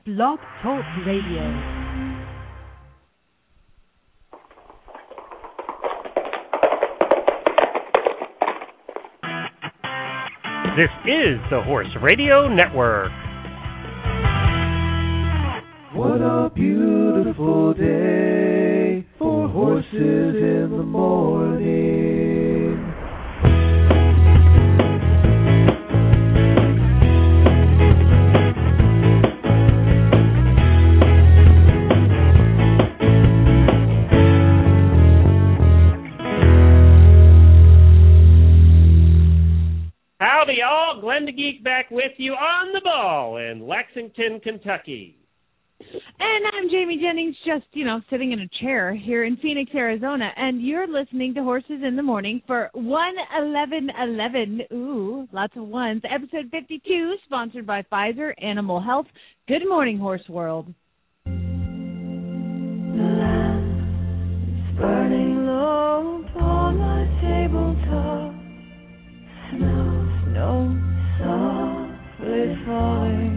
Blog Talk Radio. This is the Horse Radio Network. What a beautiful day for horses in the morning. Howdy, y'all. Glenn the Geek back with you on the ball in Lexington, Kentucky. And I'm Jamie Jennings, just, sitting in a chair here in Phoenix, Arizona. And you're listening to Horses in the Morning for 11111. Ooh, lots of ones. Episode 52, sponsored by Pfizer Animal Health. Good morning, Horse World. The lamp is burning low upon my tabletop. Snow softly falling.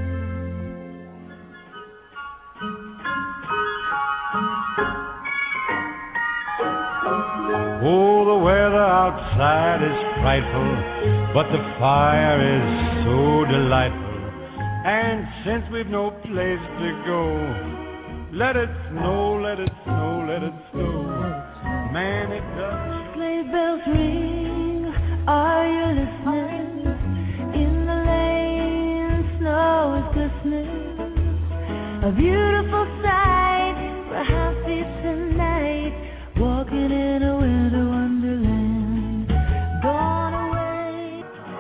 Oh, the weather outside is frightful, but the fire is so delightful. And since we've no place to go, let it snow, let it snow, let it snow. Man, it does. Sleigh bells ring, are you listening? In the lane, snow is glistening. A beautiful sight for happy tonight. Walking in a winter wonderland, gone away.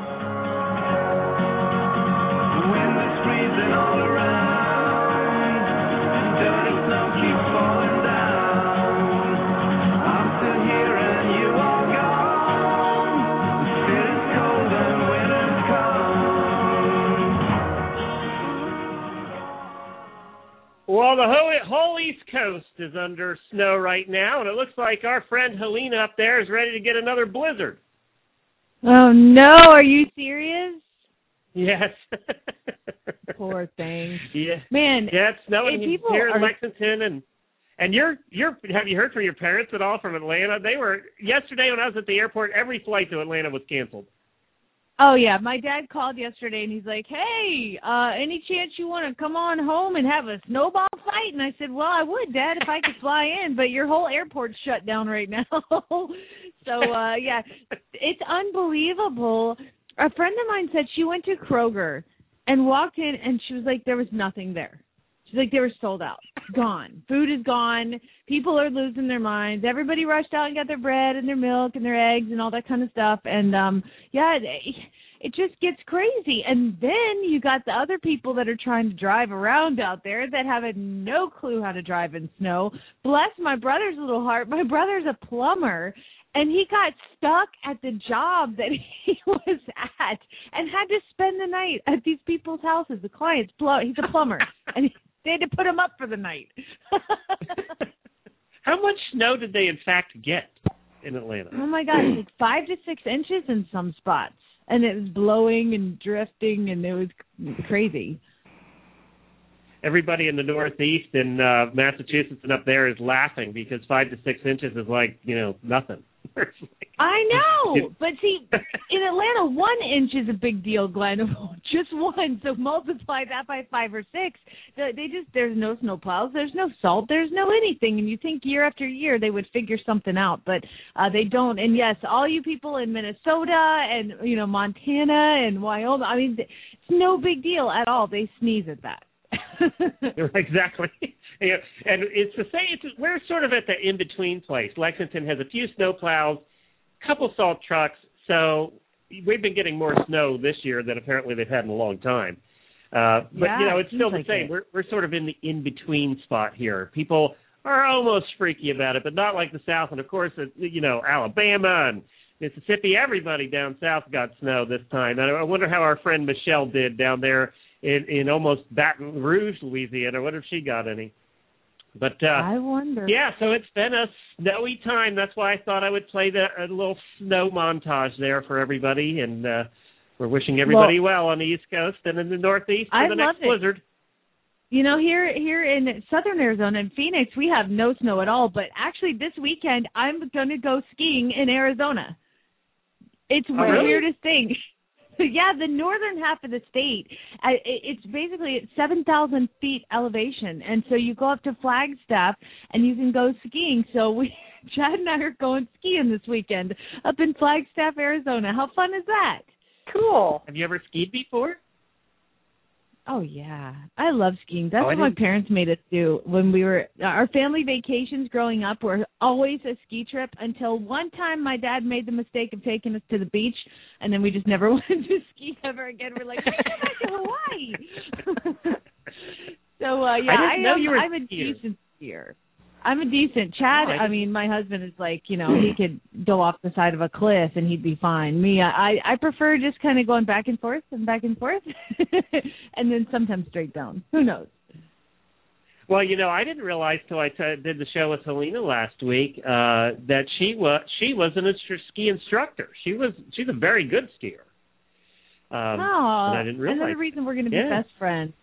The wind is freezing all around, and dirty snow keeps falling down. I'm still here and you are gone. The city's cold and winter's come. Well, the whole East Coast is under snow right now, and it looks like our friend Helena up there is ready to get another blizzard. Oh, no. Are you serious? Yes. Poor thing. Yeah. Man, yeah, it's snowing here in are... Lexington, and you're have you heard from your parents at all from Atlanta? They were yesterday when I was at the airport. Every flight to Atlanta was canceled. Oh, yeah. My dad called yesterday, and he's like, hey, any chance you want to come on home and have a snowball fight? And I said, well, I would, Dad, if I could fly in, but your whole airport's shut down right now. So, yeah, it's unbelievable. A friend of mine said she went to Kroger and walked in, and she was like, there was nothing there. She's like, they were sold out. Gone. Food is gone. People are losing their minds. Everybody rushed out and got their bread and their milk and their eggs and all that kind of stuff. And, yeah, it just gets crazy. And then you got the other people that are trying to drive around out there that have no clue how to drive in snow. Bless my brother's little heart. My brother's a plumber, and he got stuck at the job that he was at and had to spend the night at these people's houses. The client's he's a plumber, and they had to put him up for the night. How much snow did they, in fact, get in Atlanta? Oh, my God, like 5 to 6 inches in some spots. And it was blowing and drifting, and it was crazy. Everybody in the Northeast and Massachusetts and up there is laughing because 5 to 6 inches is like, nothing. I know, but see, in Atlanta, 1 inch is a big deal, Glenn. Just 1, so multiply that by 5 or 6. There's no snow plows, there's no salt, there's no anything, and you think year after year they would figure something out, but they don't. And yes, all you people in Minnesota and Montana and Wyoming, I mean, it's no big deal at all. They sneeze at that. Exactly. Yeah. And it's to say we're sort of at the in-between place. Lexington has a few snow plows, a couple salt trucks, so we've been getting more snow this year than apparently they've had in a long time. But, it's still the same. We're sort of in the in-between spot here. People are almost freaky about it, but not like the South. And, of course, Alabama and Mississippi, everybody down south got snow this time. And I wonder how our friend Michelle did down there in almost Baton Rouge, Louisiana. I wonder if she got any. But I wonder. Yeah, so it's been a snowy time. That's why I thought I would play a little snow montage there for everybody. And we're wishing everybody well on the East Coast and in the Northeast for the next blizzard. Here in southern Arizona, in Phoenix, we have no snow at all. But actually, this weekend, I'm going to go skiing in Arizona. It's the weirdest thing. Yeah, the northern half of the state, it's basically at 7,000 feet elevation. And so you go up to Flagstaff, and you can go skiing. So Chad and I are going skiing this weekend up in Flagstaff, Arizona. How fun is that? Cool. Have you ever skied before? Oh, yeah. I love skiing. That's what my parents made us do when we were – our family vacations growing up were always a ski trip until one time my dad made the mistake of taking us to the beach, and then we just never went to ski ever again. We're like, let's go back to Hawaii. So, I'm a decent skier. I'm a decent. Chad, my husband is like, he could go off the side of a cliff and he'd be fine. Me, I prefer just kind of going back and forth, and then sometimes straight down. Who knows? Well, I didn't realize till I did the show with Helena last week that she was an ski instructor. She's a very good skier. And I didn't realize. Another reason we're going to be best friends.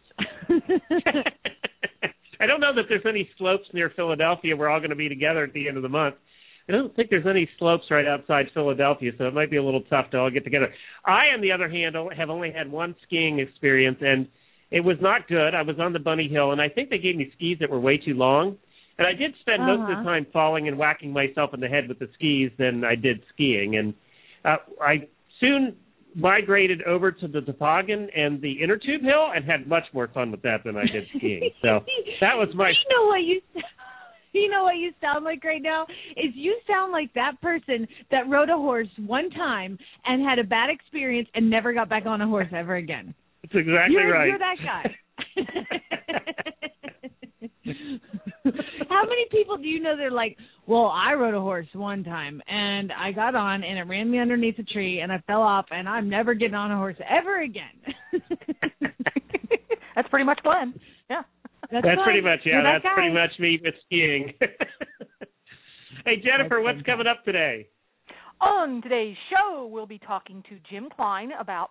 I don't know that there's any slopes near Philadelphia. We're all going to be together at the end of the month. I don't think there's any slopes right outside Philadelphia, so it might be a little tough to all get together. I, on the other hand, have only had one skiing experience, and it was not good. I was on the Bunny Hill, and I think they gave me skis that were way too long. And I did spend most of the time falling and whacking myself in the head with the skis than I did skiing. And I soon migrated over to the toboggan and the inner tube hill and had much more fun with that than I did skiing. So that was my... You know what you sound like right now? Is you sound like that person that rode a horse one time and had a bad experience and never got back on a horse ever again. That's exactly right. You're that guy. How many people do you know that are like, well, I rode a horse one time, and I got on, and it ran me underneath a tree, and I fell off, and I'm never getting on a horse ever again. That's pretty much Glenn. Yeah. That's pretty much, that's pretty much me with skiing. Hey, Jennifer, what's coming up today? On today's show, we'll be talking to Jim Klein about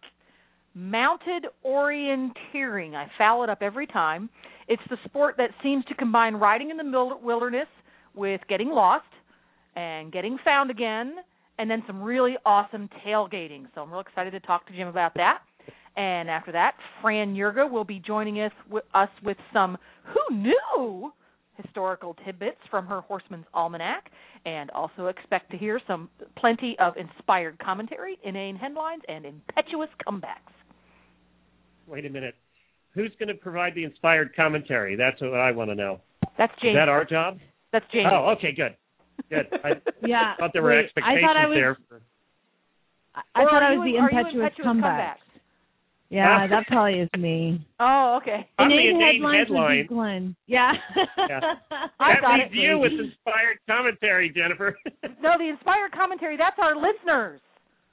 mounted orienteering. I foul it up every time. It's the sport that seems to combine riding in the wilderness with getting lost and getting found again, and then some really awesome tailgating. So I'm real excited to talk to Jim about that. And after that, Fran Jurga will be joining us with some Who Knew historical tidbits from her Horseman's Almanac, and also expect to hear plenty of inspired commentary, inane headlines, and impetuous comebacks. Wait a minute. Who's going to provide the inspired commentary? That's what I want to know. That's Jamie. Is that our job? That's Jamie. Oh, okay, good. I thought there were expectations there. I thought I was the impetuous comeback. Yeah, that probably is me. Oh, okay. I'm the inane headline. Glenn. Yeah. That leaves you with inspired commentary, Jennifer. No, the inspired commentary, that's our listeners.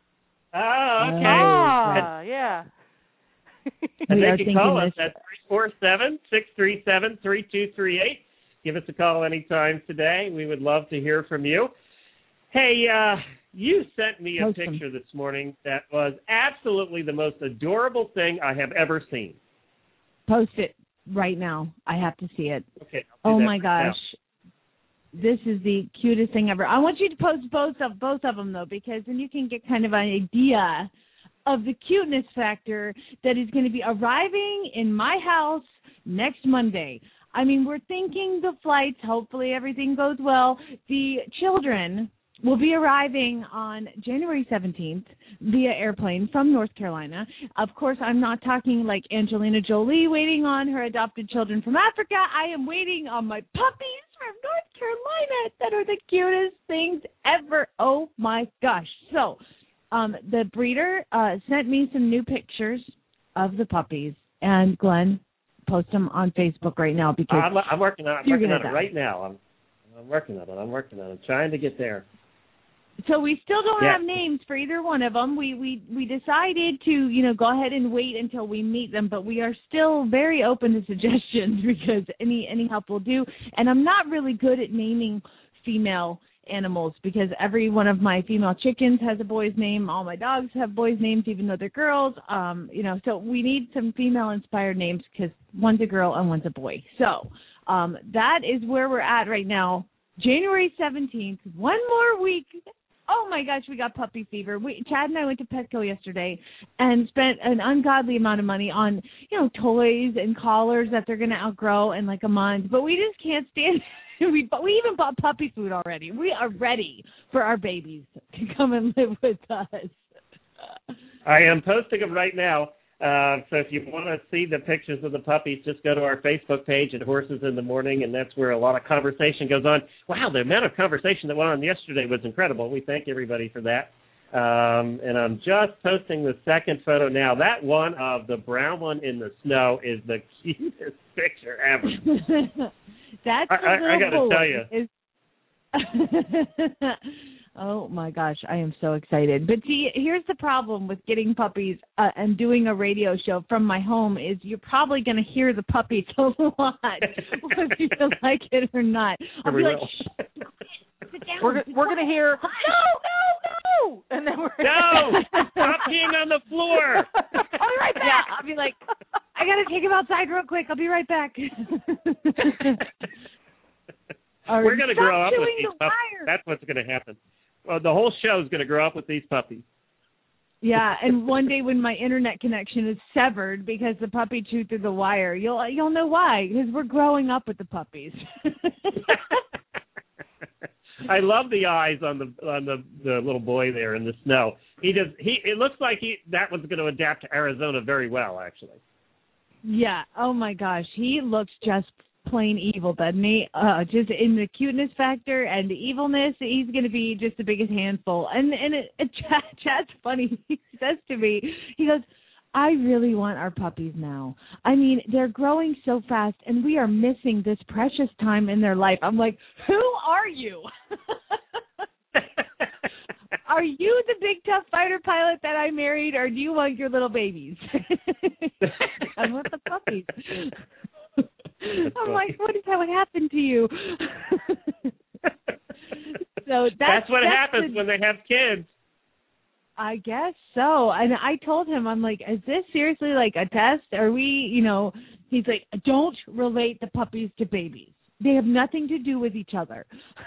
Oh, okay. Ah, yeah. And they can call us at 347-637-3238. Give us a call anytime today. We would love to hear from you. Hey, you sent me a picture this morning that was absolutely the most adorable thing I have ever seen. Post it right now. I have to see it. Okay. Oh, my gosh. This is the cutest thing ever. I want you to post both of them, though, because then you can get kind of an idea of the cuteness factor that is going to be arriving in my house next Monday. I mean, we're thinking the flights, hopefully everything goes well. The children will be arriving on January 17th via airplane from North Carolina. Of course, I'm not talking like Angelina Jolie waiting on her adopted children from Africa. I am waiting on my puppies from North Carolina that are the cutest things ever. Oh, my gosh. So the breeder sent me some new pictures of the puppies. And, Glenn, post them on Facebook right now because I'm working on it right now. I'm working on it. I'm trying to get there. So we still don't have names for either one of them. We decided to, go ahead and wait until we meet them, but we are still very open to suggestions because any help will do. And I'm not really good at naming female animals because every one of my female chickens has a boy's name. All my dogs have boys' names, even though they're girls. So we need some female-inspired names because one's a girl and one's a boy. So that is where we're at right now. January 17th, one more week. Oh, my gosh, we got puppy fever. Chad and I went to Petco yesterday and spent an ungodly amount of money on, toys and collars that they're going to outgrow in like a month. But we just can't stand it. We even bought puppy food already. We are ready for our babies to come and live with us. I am posting them right now. So if you want to see the pictures of the puppies, just go to our Facebook page at Horses in the Morning, and that's where a lot of conversation goes on. Wow, the amount of conversation that went on yesterday was incredible. We thank everybody for that. And I'm just posting the second photo now. That one of the brown one in the snow is the cutest picture ever. That's I got to tell you. Oh, my gosh, I am so excited. But see, here's the problem with getting puppies and doing a radio show from my home is you're probably going to hear the puppies a lot, whether you like it or not. I'll be like, shh, sit down. We're going to hear, no, and then no, stop peeing on the floor. I'll be right back. Yeah, I'll be like, I got to take him outside real quick. I'll be right back. We're going to grow up with these puppies. That's what's going to happen. Well, the whole show is going to grow up with these puppies. Yeah, and one day when my internet connection is severed because the puppy chewed through the wire, you'll know why, because we're growing up with the puppies. I love the eyes on the little boy there in the snow. It looks like that one's going to adapt to Arizona very well, actually. Yeah. Oh my gosh, he looks just plain evil, doesn't he? Just in the cuteness factor and the evilness, he's going to be just the biggest handful. And Chad's funny. He says to me, he goes, I really want our puppies now. I mean, they're growing so fast, and we are missing this precious time in their life. I'm like, who are you? Are you the big, tough fighter pilot that I married, or do you want your little babies? I want the puppies. I'm like, what happened to you? So that's what happens when they have kids. I guess so. And I told him, I'm like, is this seriously like a test? Are we, he's like, don't relate the puppies to babies. They have nothing to do with each other.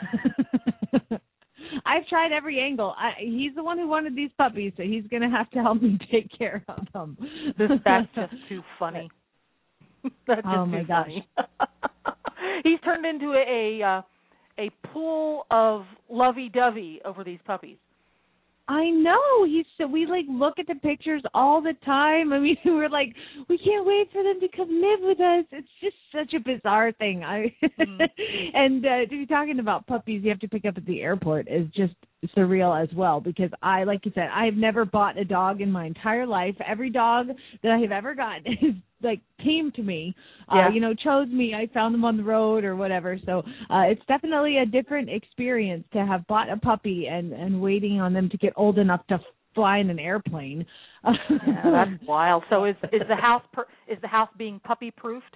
I've tried every angle. He's the one who wanted these puppies, so he's going to have to help me take care of them. That's just too funny. That's just my too gosh. funny. He's turned into a pool of lovey-dovey over these puppies. I know. We look at the pictures all the time. I mean, we're like, we can't wait for them to come live with us. It's just such a bizarre thing. And to be talking about puppies you have to pick up at the airport is just surreal as well, because like you said, I've never bought a dog in my entire life. Every dog that I have ever gotten is came to me, chose me. I found them on the road or whatever. So it's definitely a different experience to have bought a puppy and waiting on them to get old enough to fly in an airplane. Yeah, that's wild. So is the house being puppy proofed?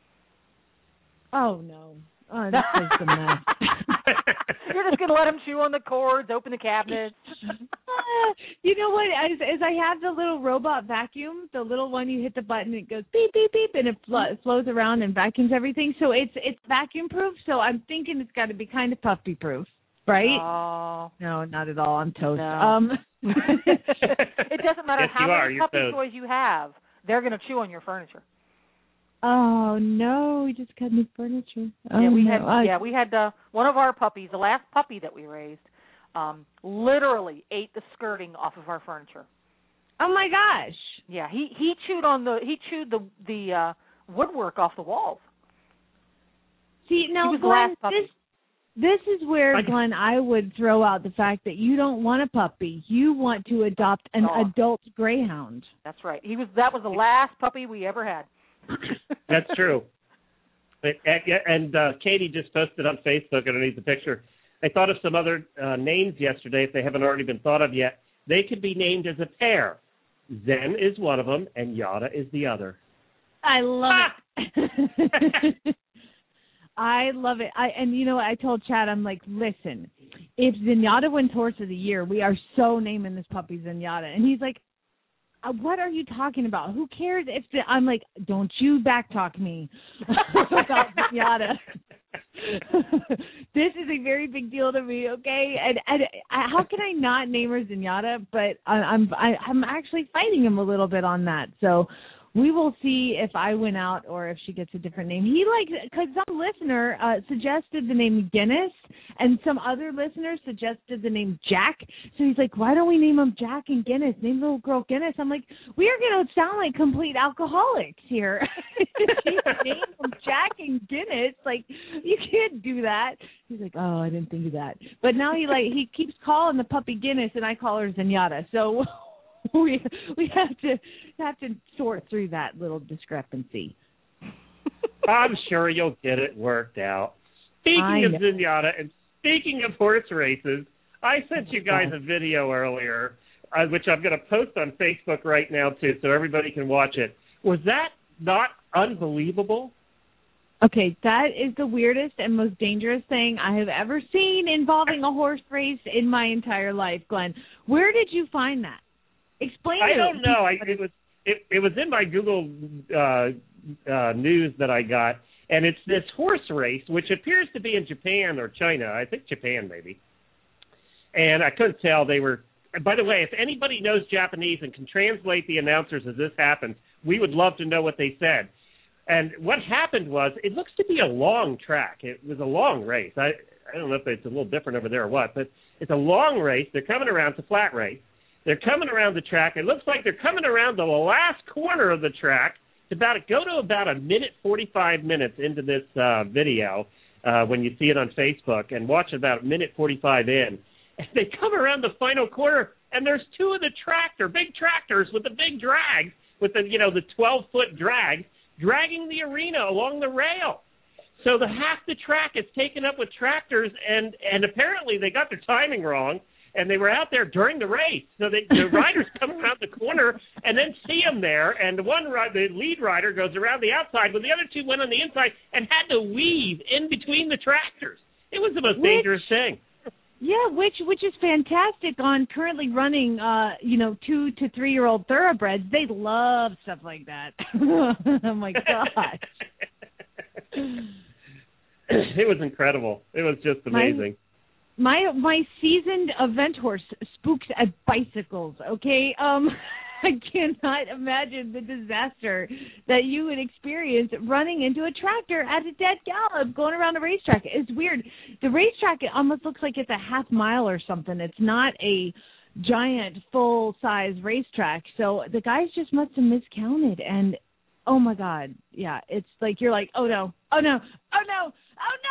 Oh no. Oh, this is a mess. You're just going to let them chew on the cords, open the cabinets. You know what? As I have the little robot vacuum, the little one, you hit the button, it goes beep, beep, beep, and it flows around and vacuums everything. So it's vacuum proof. So I'm thinking it's got to be kind of puppy proof, right? Oh. No, not at all. I'm toast. No. It doesn't matter yes, how many puppy toast. toys you have. They're going to chew on your furniture. Oh no, we just got new furniture. Oh, yeah, we no. had one of our puppies, the last puppy that we raised, literally ate the skirting off of our furniture. Oh my gosh. Yeah, he chewed the woodwork off the walls. See, now Glenn, this is where, Glenn, I would throw out the fact that you don't want a puppy. You want to adopt an adult greyhound. That's right. That was the last puppy we ever had. That's true. And Katie just posted on Facebook underneath the picture. I thought of some other names yesterday, if they haven't already been thought of yet. They could be named as a pair. Zen is one of them, and Yada is the other. I love it. I love it. I told Chad, I'm like, listen, if Zenyatta wins Horse of the Year, we are so naming this puppy Zenyatta. And he's like, what are you talking about? Who cares if I'm like, don't you backtalk me about Zenyatta. This is a very big deal to me, okay? And how can I not name her Zenyatta? But I'm actually fighting him a little bit on that. So we will see if I win out or if she gets a different name. He because some listener suggested the name Guinness, and some other listeners suggested the name Jack. So he's like, why don't we name him Jack and Guinness? Name little girl Guinness. I'm like, we are going to sound like complete alcoholics here. Name him Jack and Guinness. Like, you can't do that. He's like, oh, I didn't think of that. But now he keeps calling the puppy Guinness, and I call her Zenyatta. So we have to sort through that little discrepancy. I'm sure you'll get it worked out. Speaking of Zenyatta and speaking of horse races, I sent you guys a video earlier, which I'm going to post on Facebook right now too, so everybody can watch it. Was that not unbelievable? Okay, that is the weirdest and most dangerous thing I have ever seen involving a horse race in my entire life, Glenn. Where did you find that? Explain it. I don't know. It was in my Google news that I got, and it's this horse race, which appears to be in Japan or China. I think Japan, maybe. And I couldn't tell. They were. By the way, if anybody knows Japanese and can translate the announcers as this happens, we would love to know what they said. And what happened was, it looks to be a long track. It was a long race. I don't know if it's a little different over there or what, but it's a long race. They're coming around. It's a flat race. They're coming around the track. It looks like they're coming around the last corner of the track. Go to about a minute 45 minutes into this video when you see it on Facebook, and watch about a minute 45 in. And they come around the final corner, and there's two of the big tractors with the big drags, with the 12-foot drag, dragging the arena along the rail. So half the track is taken up with tractors, and apparently they got their timing wrong. And they were out there during the race. So the riders come around the corner and then see them there. And the lead rider goes around the outside, but the other two went on the inside and had to weave in between the tractors. It was the most dangerous thing. Yeah, which is fantastic on currently running, 2 to 3 year old thoroughbreds. They love stuff like that. Oh my gosh. It was incredible. It was just amazing. My seasoned event horse spooks at bicycles, okay? I cannot imagine the disaster that you would experience running into a tractor at a dead gallop going around a racetrack. It's weird. The racetrack, it almost looks like it's a half mile or something. It's not a giant, full-size racetrack. So the guys just must have miscounted. And, oh, my God, yeah, it's like you're like, oh, no, oh, no, oh, no, oh, no.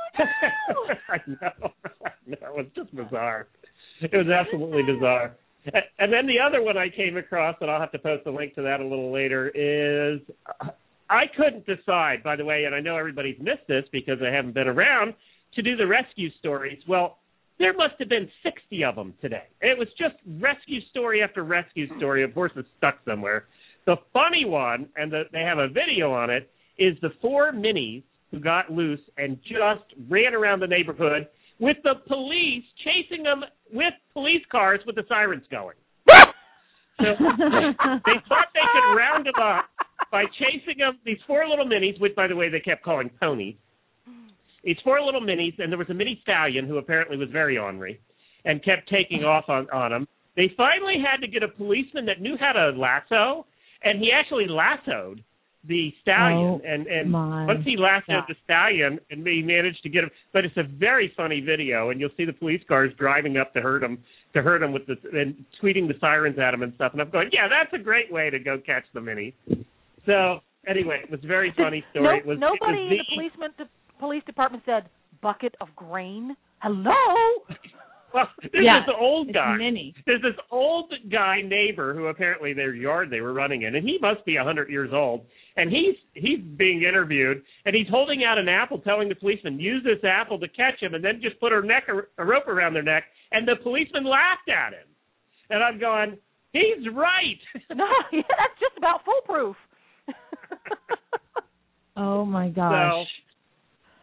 I know. It was just bizarre. It was absolutely bizarre. And then the other one I came across, and I'll have to post a link to that a little later, is I couldn't decide, by the way, and I know everybody's missed this because I haven't been around, to do the rescue stories. Well, there must have been 60 of them today. It was just rescue story after rescue story of horses stuck somewhere. The funny one, and they have a video on it, is the 4 minis who got loose and just ran around the neighborhood with the police chasing them with police cars with the sirens going. So they thought they could round them up by chasing them, these 4 little minis, which, by the way, they kept calling ponies. These 4 little minis, and there was a mini stallion who apparently was very ornery and kept taking off on them. They finally had to get a policeman that knew how to lasso, and he actually lassoed the stallion, and once he lassoed the stallion, and he managed to get him. But it's a very funny video, and you'll see the police cars driving up to hurt him with and tweeting the sirens at him and stuff. And I'm going, yeah, that's a great way to go catch the minis. So anyway, it was a very funny story. Nobody in the police department said bucket of grain. Hello. Well, there's this old guy. Mini. There's this old guy neighbor who apparently their yard they were running in, and he must be 100 years old. And he's being interviewed, and he's holding out an apple, telling the policeman, use this apple to catch him, and then just put a rope around their neck. And the policeman laughed at him. And I'm going, he's right. No, that's just about foolproof. Oh my gosh. So,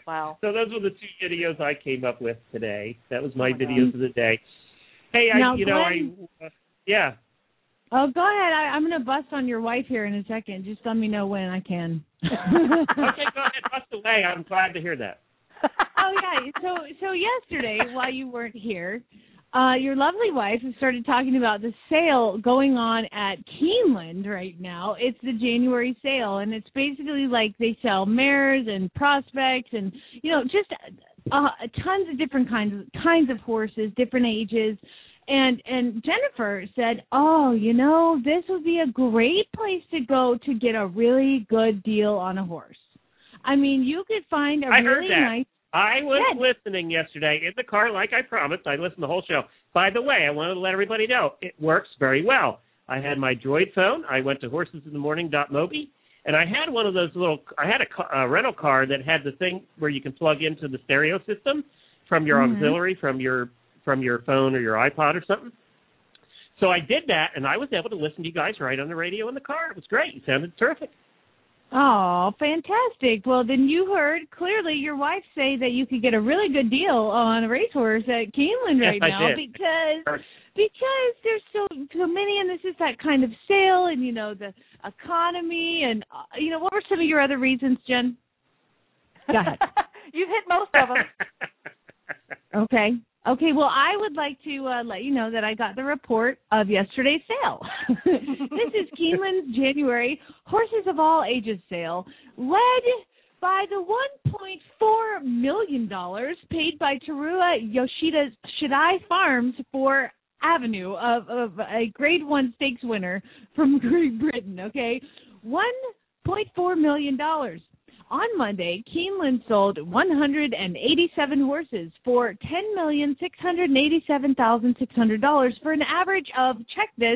Wow. So those were the 2 videos I came up with today. That was my Oh my videos of the day. Hey, Now, Glenn, yeah. Oh, go ahead. I'm going to bust on your wife here in a second. Just let me know when I can. Okay, go ahead, bust away. I'm glad to hear that. Oh, yeah. So yesterday, while you weren't here, your lovely wife has started talking about the sale going on at Keeneland right now. It's the January sale, and it's basically like they sell mares and prospects and, just tons of different kinds of horses, different ages. And Jennifer said, this would be a great place to go to get a really good deal on a horse. I mean, you could find a really nice. I was listening yesterday in the car like I promised. I listened to the whole show. By the way, I wanted to let everybody know it works very well. I had my Droid phone. I went to horsesinthemorning.mobi, and I had one of those I had a rental car that had the thing where you can plug into the stereo system from your auxiliary, from your phone or your iPod or something. So I did that, and I was able to listen to you guys right on the radio in the car. It was great. You sounded terrific. Oh, fantastic. Well, then you heard clearly your wife say that you could get a really good deal on a racehorse at Keeneland right now because there's so many, and this is that kind of sale and, the economy and, what were some of your other reasons, Jen? Go ahead. You've hit most of them. Okay, well, I would like to let you know that I got the report of yesterday's sale. This is Keeneland's January Horses of All Ages sale, led by the $1.4 million paid by Teruya Yoshida's Shidai Farms for Avenue of a Grade 1 stakes winner from Great Britain, okay? $1.4 million. On Monday, Keeneland sold 187 horses for $10,687,600 for an average of, check this,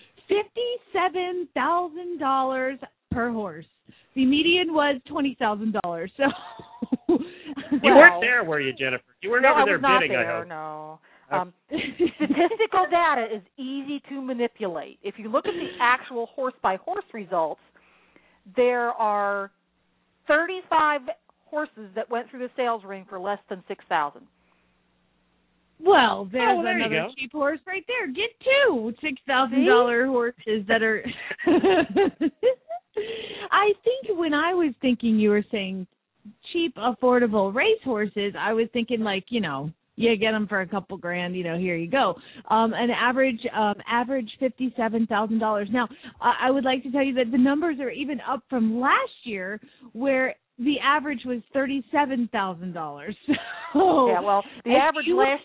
$57,000 per horse. The median was $20,000. So you weren't there, were you, Jennifer? You weren't over there bidding, I hope. No. Statistical data is easy to manipulate. If you look at the actual horse-by-horse results, there are 35 horses that went through the sales ring for less than $6,000. Well, there's there another cheap horse right there. Get two $6,000 horses that are. I think when I was thinking you were saying cheap, affordable race horses, I was thinking like, you get them for a couple grand, here you go. An average $57,000. Now, I would like to tell you that the numbers are even up from last year, where the average was $37,000. So yeah, well, the average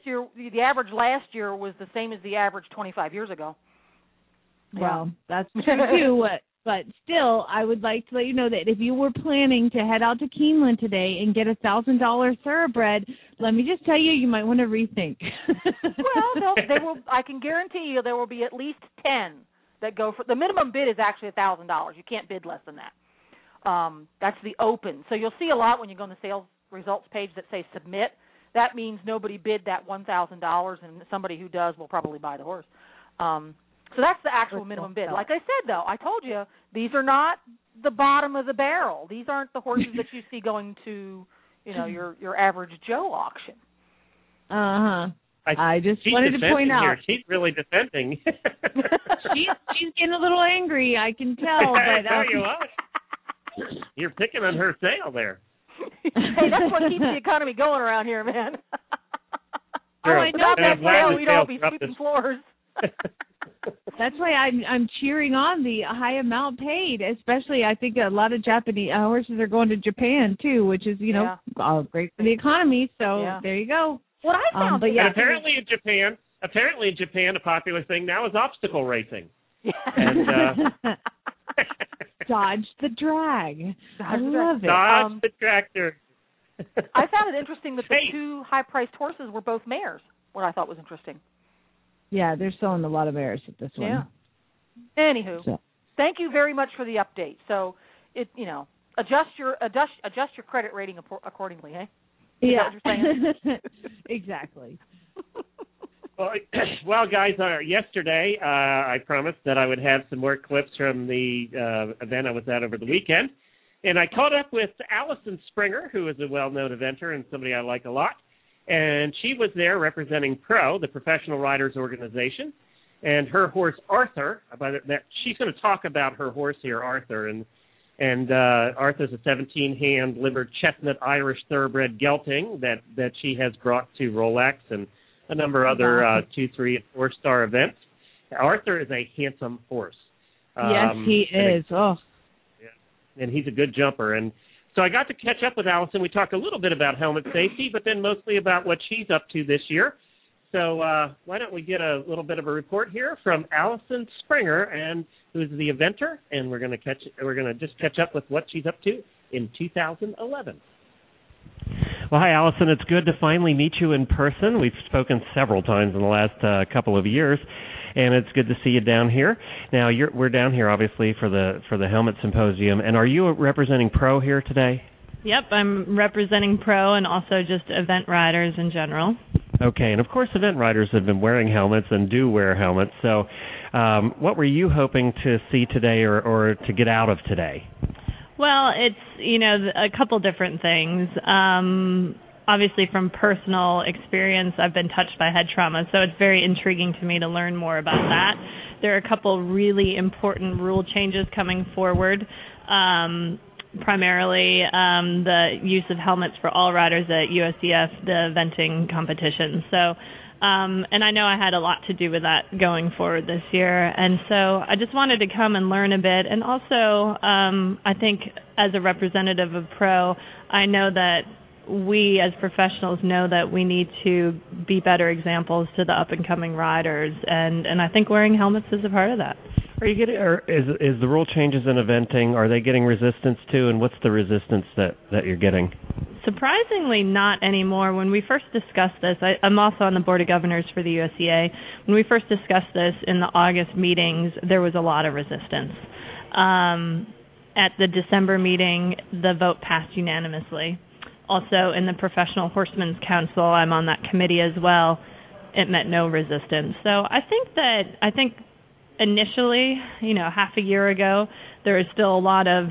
last year was the same as the average 25 years ago. Well, that's true too. But still, I would like to let you know that if you were planning to head out to Keeneland today and get $1,000 thoroughbred, let me just tell you, you might want to rethink. Well, they will. I can guarantee you there will be at least 10 that go for the minimum bid is actually $1,000. You can't bid less than that. That's the open. So you'll see a lot when you go on the sales results page that say submit. That means nobody bid that $1,000, and somebody who does will probably buy the horse. So that's the actual minimum bid. Like I said, though, I told you, these are not the bottom of the barrel. These aren't the horses that you see going to, your average Joe auction. Uh-huh. I just wanted to point out. Here. She's really defending. she's getting a little angry, I can tell. But you're picking on her sale there. Hey, that's what keeps the economy going around here, man. Oh, I know. Without that sale, we'd all be sweeping floors. That's why I'm cheering on the high amount paid, especially I think a lot of Japanese horses are going to Japan too, which is, great for the economy. So there you go. What I found, apparently in Japan, a popular thing now is obstacle racing. And, dodge the drag. I love it. Dodge the tractor. I found it interesting that the two high-priced horses were both mares, what I thought was interesting. Yeah, they're selling a lot of mares at this one. Yeah. Anywho, thank you very much for the update. So, adjust your credit rating accordingly, hey? Is that what you're saying? Exactly. Well, guys, yesterday I promised that I would have some more clips from the event I was at over the weekend. And I caught up with Allison Springer, who is a well-known eventer and somebody I like a lot. And she was there representing PRO, the Professional Riders Organization, and her horse Arthur. She's going to talk about her horse here, Arthur. And Arthur's a 17-hand livered chestnut Irish thoroughbred gelding that she has brought to Rolex and a number of other 2, 3, and 4-star events. Arthur is a handsome horse. Yes, he is. And he's a good jumper. And so I got to catch up with Allison. We talked a little bit about helmet safety, but then mostly about what she's up to this year. So why don't we get a little bit of a report here from Allison Springer, and who's the eventer, and we're going to just catch up with what she's up to in 2011. Well, hi, Allison. It's good to finally meet you in person. We've spoken several times in the last couple of years, and it's good to see you down here. Now, we're down here, obviously, for the Helmet Symposium, and are you representing Pro here today? Yep, I'm representing Pro and also just event riders in general. Okay, and of course event riders have been wearing helmets and do wear helmets, so what were you hoping to see today or to get out of today? Well, it's, a couple different things. Obviously from personal experience, I've been touched by head trauma, so it's very intriguing to me to learn more about that. There are a couple really important rule changes coming forward. Primarily the use of helmets for all riders at USDF, the eventing competition. So, and I know I had a lot to do with that going forward this year. And so I just wanted to come and learn a bit. And also, I think as a representative of Pro, I know that we as professionals know that we need to be better examples to the up-and-coming riders. And I think wearing helmets is a part of that. Are you getting, or is the rule changes in eventing, are they getting resistance too, and what's the resistance that you're getting? Surprisingly, not anymore. When we first discussed this, I'm also on the Board of Governors for the USCA. When we first discussed this in the August meetings, there was a lot of resistance. At the December meeting, the vote passed unanimously. Also, in the Professional Horsemen's Council, I'm on that committee as well, it met no resistance. So I think initially, half a year ago, there was still a lot of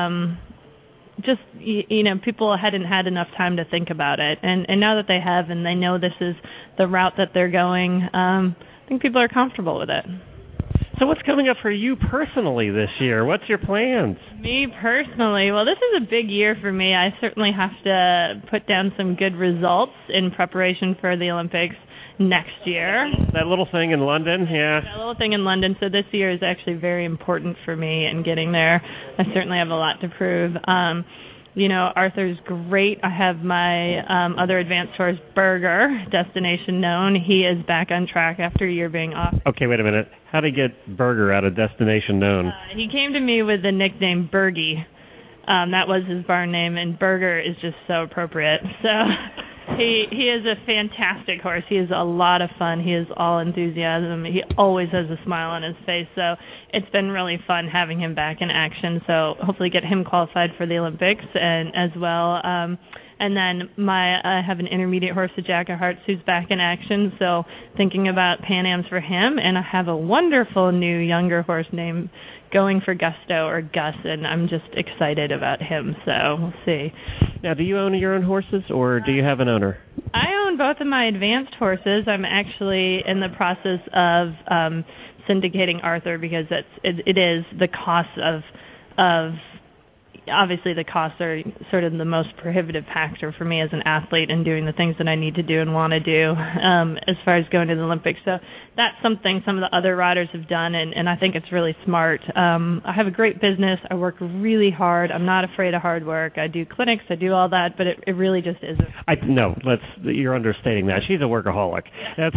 people hadn't had enough time to think about it. And now that they have and they know this is the route that they're going, I think people are comfortable with it. So what's coming up for you personally this year? What's your plans? Me personally? Well, this is a big year for me. I certainly have to put down some good results in preparation for the Olympics next year. That little thing in London, yeah. That little thing in London. So this year is actually very important for me in getting there. I certainly have a lot to prove. Arthur's great. I have my other advanced horse, Burger, Destination Known. He is back on track after a year being off. Okay, wait a minute. How did he get Burger out of Destination Known? He came to me with the nickname Bergie. That was his barn name, and Burger is just so appropriate. So he is a fantastic horse. He is a lot of fun. He is all enthusiasm. He always has a smile on his face. So it's been really fun having him back in action. So hopefully get him qualified for the Olympics and as well. And then I have an intermediate horse, a Jack of Hearts, who's back in action. So thinking about Pan Ams for him. And I have a wonderful new younger horse named Going for Gusto or Gus, and I'm just excited about him. So we'll see. Now, do you own your own horses, or do you have an owner? I own both of my advanced horses. I'm actually in the process of syndicating Arthur because it is the cost of obviously the costs are sort of the most prohibitive factor for me as an athlete and doing the things that I need to do and want to do as far as going to the Olympics. So that's something some of the other riders have done, and I think it's really smart. I have a great business. I work really hard. I'm not afraid of hard work. I do clinics. I do all that, but it really just isn't. You're understating that. She's a workaholic. That's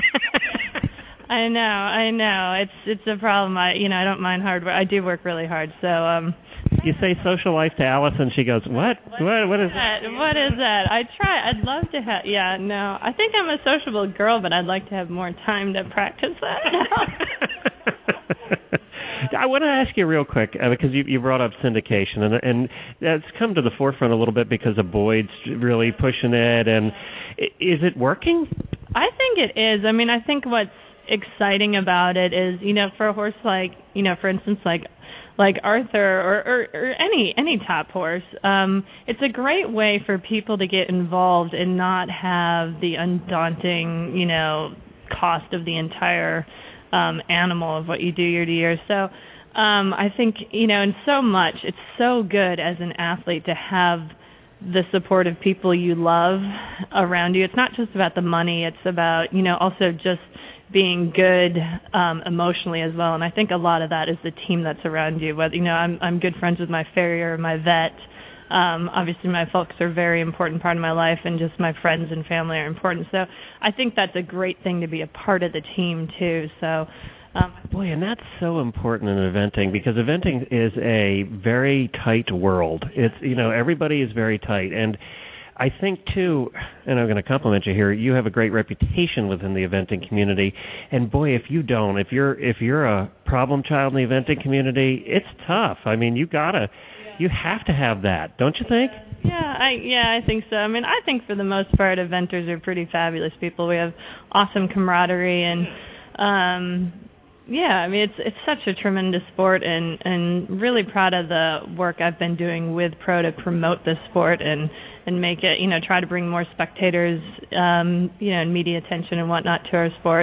I know. It's a problem. I don't mind hard work. I do work really hard. So you say social life to Allison, she goes, what? What is that? What is that? I try. I'd love to have. Yeah, no. I think I'm a sociable girl, but I'd like to have more time to practice that. I want to ask you real quick because you brought up syndication, and that's come to the forefront a little bit because of Boyd's really pushing it. And is it working? I think it is. I mean, I think what's exciting about it is, for a horse like, for instance, like like Arthur or any top horse, it's a great way for people to get involved and not have the undaunting, cost of the entire animal of what you do year to year. So I think, in so much, it's so good as an athlete to have the support of people you love around you. It's not just about the money. It's about, also just being good emotionally as well. And I think a lot of that is the team that's around you. Whether, I'm good friends with my farrier, my vet. Obviously, my folks are a very important part of my life, and just my friends and family are important. So I think that's a great thing to be a part of the team, too. So, boy, and that's so important in eventing, because eventing is a very tight world. It's, everybody is very tight. And I think, too, and I'm going to compliment you here, you have a great reputation within the eventing community. And, boy, if you don't, if you're a problem child in the eventing community, it's tough. I mean, you have to have that, don't you think? Yeah, I think so. I mean, I think for the most part, eventers are pretty fabulous people. We have awesome camaraderie, and I mean, it's such a tremendous sport, and really proud of the work I've been doing with Pro to promote this sport and make it, try to bring more spectators, and media attention and whatnot to our sport.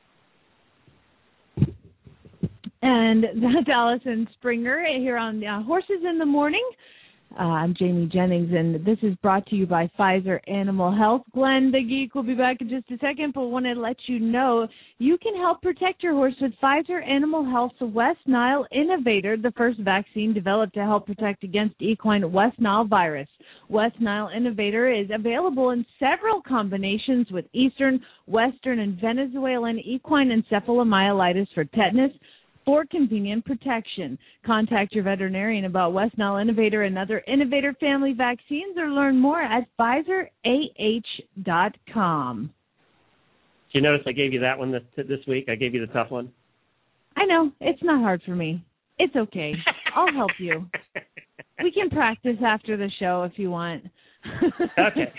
And that's Allison Springer here on Horses in the Morning. I'm Jamie Jennings, and this is brought to you by Pfizer Animal Health. Glenn the Geek will be back in just a second, but want to let you know you can help protect your horse with Pfizer Animal Health's West Nile Innovator, the first vaccine developed to help protect against equine West Nile virus. West Nile Innovator is available in several combinations with Eastern, Western, and Venezuelan equine encephalomyelitis for tetanus, for convenient protection. Contact your veterinarian about West Nile Innovator and other Innovator family vaccines, or learn more at PfizerAH.com. Did you notice I gave you that one this week? I gave you the tough one. I know. It's not hard for me. It's okay. I'll help you. We can practice after the show if you want. Okay.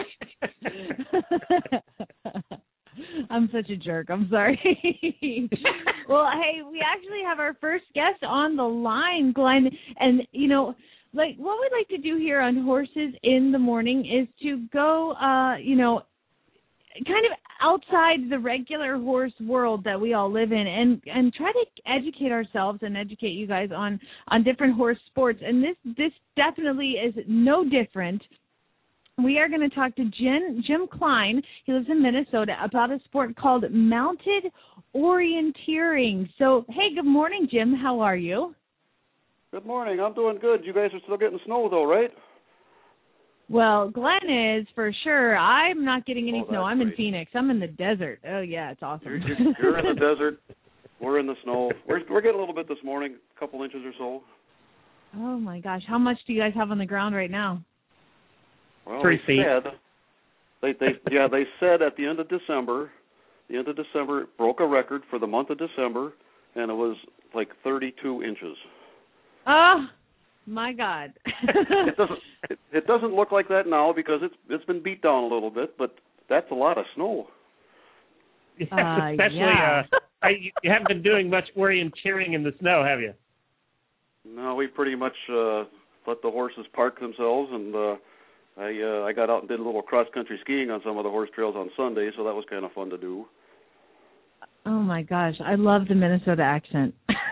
I'm such a jerk. I'm sorry. Well, hey, we actually have our first guest on the line, Glenn. And, what we'd like to do here on Horses in the Morning is to go, kind of outside the regular horse world that we all live in, and try to educate ourselves and educate you guys on different horse sports. And this definitely is no different. We are going to talk to Jim Klein. He lives in Minnesota, about a sport called mounted orienteering. So, hey, good morning, Jim. How are you? Good morning. I'm doing good. You guys are still getting snow, though, right? Well, Glenn is, for sure. I'm not getting any snow. I'm great. in Phoenix. I'm in the desert. Oh, yeah, it's awesome. You're in the desert. We're in the snow. We're getting a little bit this morning, a couple inches or so. Oh, my gosh. How much do you guys have on the ground right now? Well, 3 feet. They said at the end of December it broke a record for the month of December, and it was like 32 inches. Oh, my God. It doesn't look like that now because it's been beat down a little bit, but that's a lot of snow. Especially, yeah. You haven't been doing much orienteering in the snow, have you? No, we pretty much let the horses park themselves, and I got out and did a little cross-country skiing on some of the horse trails on Sunday, so that was kind of fun to do. Oh, my gosh. I love the Minnesota accent.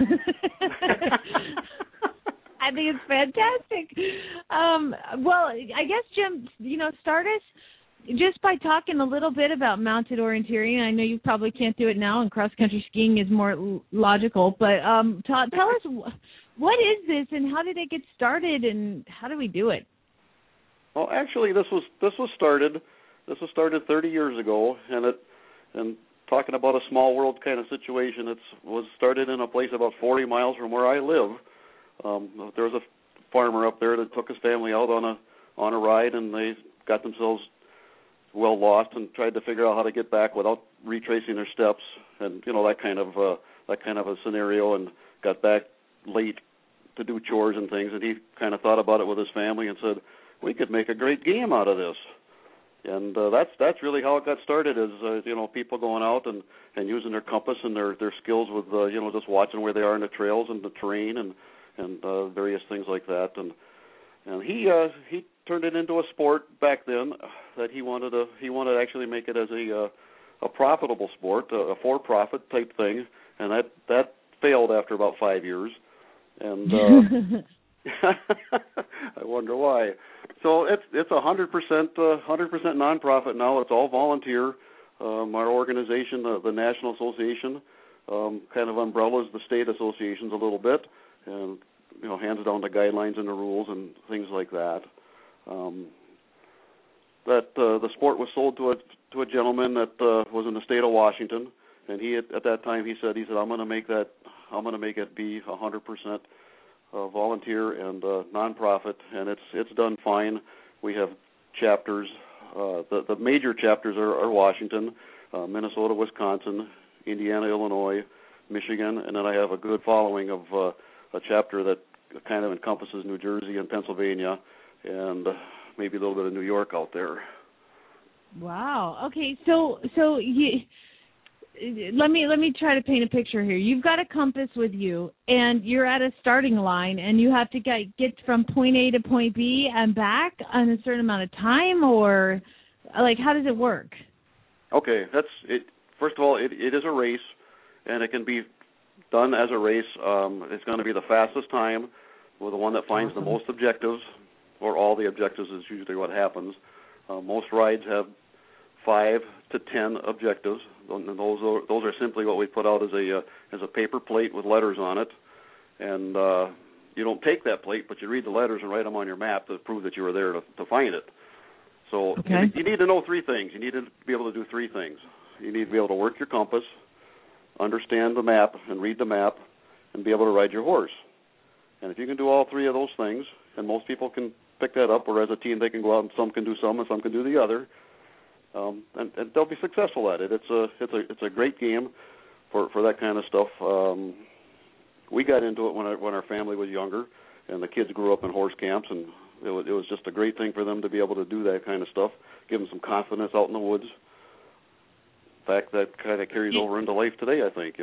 I think it's fantastic. Well, I guess, Jim, start us just by talking a little bit about mounted orienteering. I know you probably can't do it now, and cross-country skiing is more logical, but tell us, what is this, and how did it get started, and how do we do it? Well, actually, this was started 30 years ago, and talking about a small world kind of situation, it was started in a place about 40 miles from where I live. There was a farmer up there that took his family out on a ride, and they got themselves well lost and tried to figure out how to get back without retracing their steps, and that kind of a scenario, and got back late to do chores and things, and he kind of thought about it with his family and said, we could make a great game out of this. And that's really how it got started, is people going out and using their compass and their skills with just watching where they are in the trails and the terrain, and and various things like that. And he turned it into a sport back then that he wanted to actually make it as a profitable sport, a for-profit type thing, and that failed after about 5 years. And I wonder why. So it's 100% nonprofit now. It's all volunteer. Our organization, the National Association, kind of umbrellas the state associations a little bit, and hands down the guidelines and the rules and things like that. The sport was sold to a gentleman that was in the state of Washington, and he at that time he said I'm going to make it be 100% volunteer and nonprofit, and it's done fine. We have chapters. The major chapters are Washington, Minnesota, Wisconsin, Indiana, Illinois, Michigan, and then I have a good following of a chapter that kind of encompasses New Jersey and Pennsylvania, and maybe a little bit of New York out there. Wow. Okay. So let me try to paint a picture here. You've got a compass with you, and you're at a starting line, and you have to get from point A to point B and back in a certain amount of time, or like how does it work? Okay, that's it. First of all, it is a race, and it can be done as a race. It's going to be the fastest time, or the one that finds the most objectives, or all the objectives is usually what happens. Most rides have 5 to 10 objectives, and those are simply what we put out as a paper plate with letters on it, and you don't take that plate, but you read the letters and write them on your map to prove that you were there to find it. So you need to know 3 things. You need to be able to do 3 things. You need to be able to work your compass, understand the map and read the map, and be able to ride your horse. And if you can do all 3 of those things, and most people can pick that up, or as a team they can go out and some can do some and some can do the other, and they'll be successful at it. It's a great game for that kind of stuff. We got into it when our family was younger, and the kids grew up in horse camps, and it was just a great thing for them to be able to do that kind of stuff, give them some confidence out in the woods. In fact, that kind of carries over into life today, I think,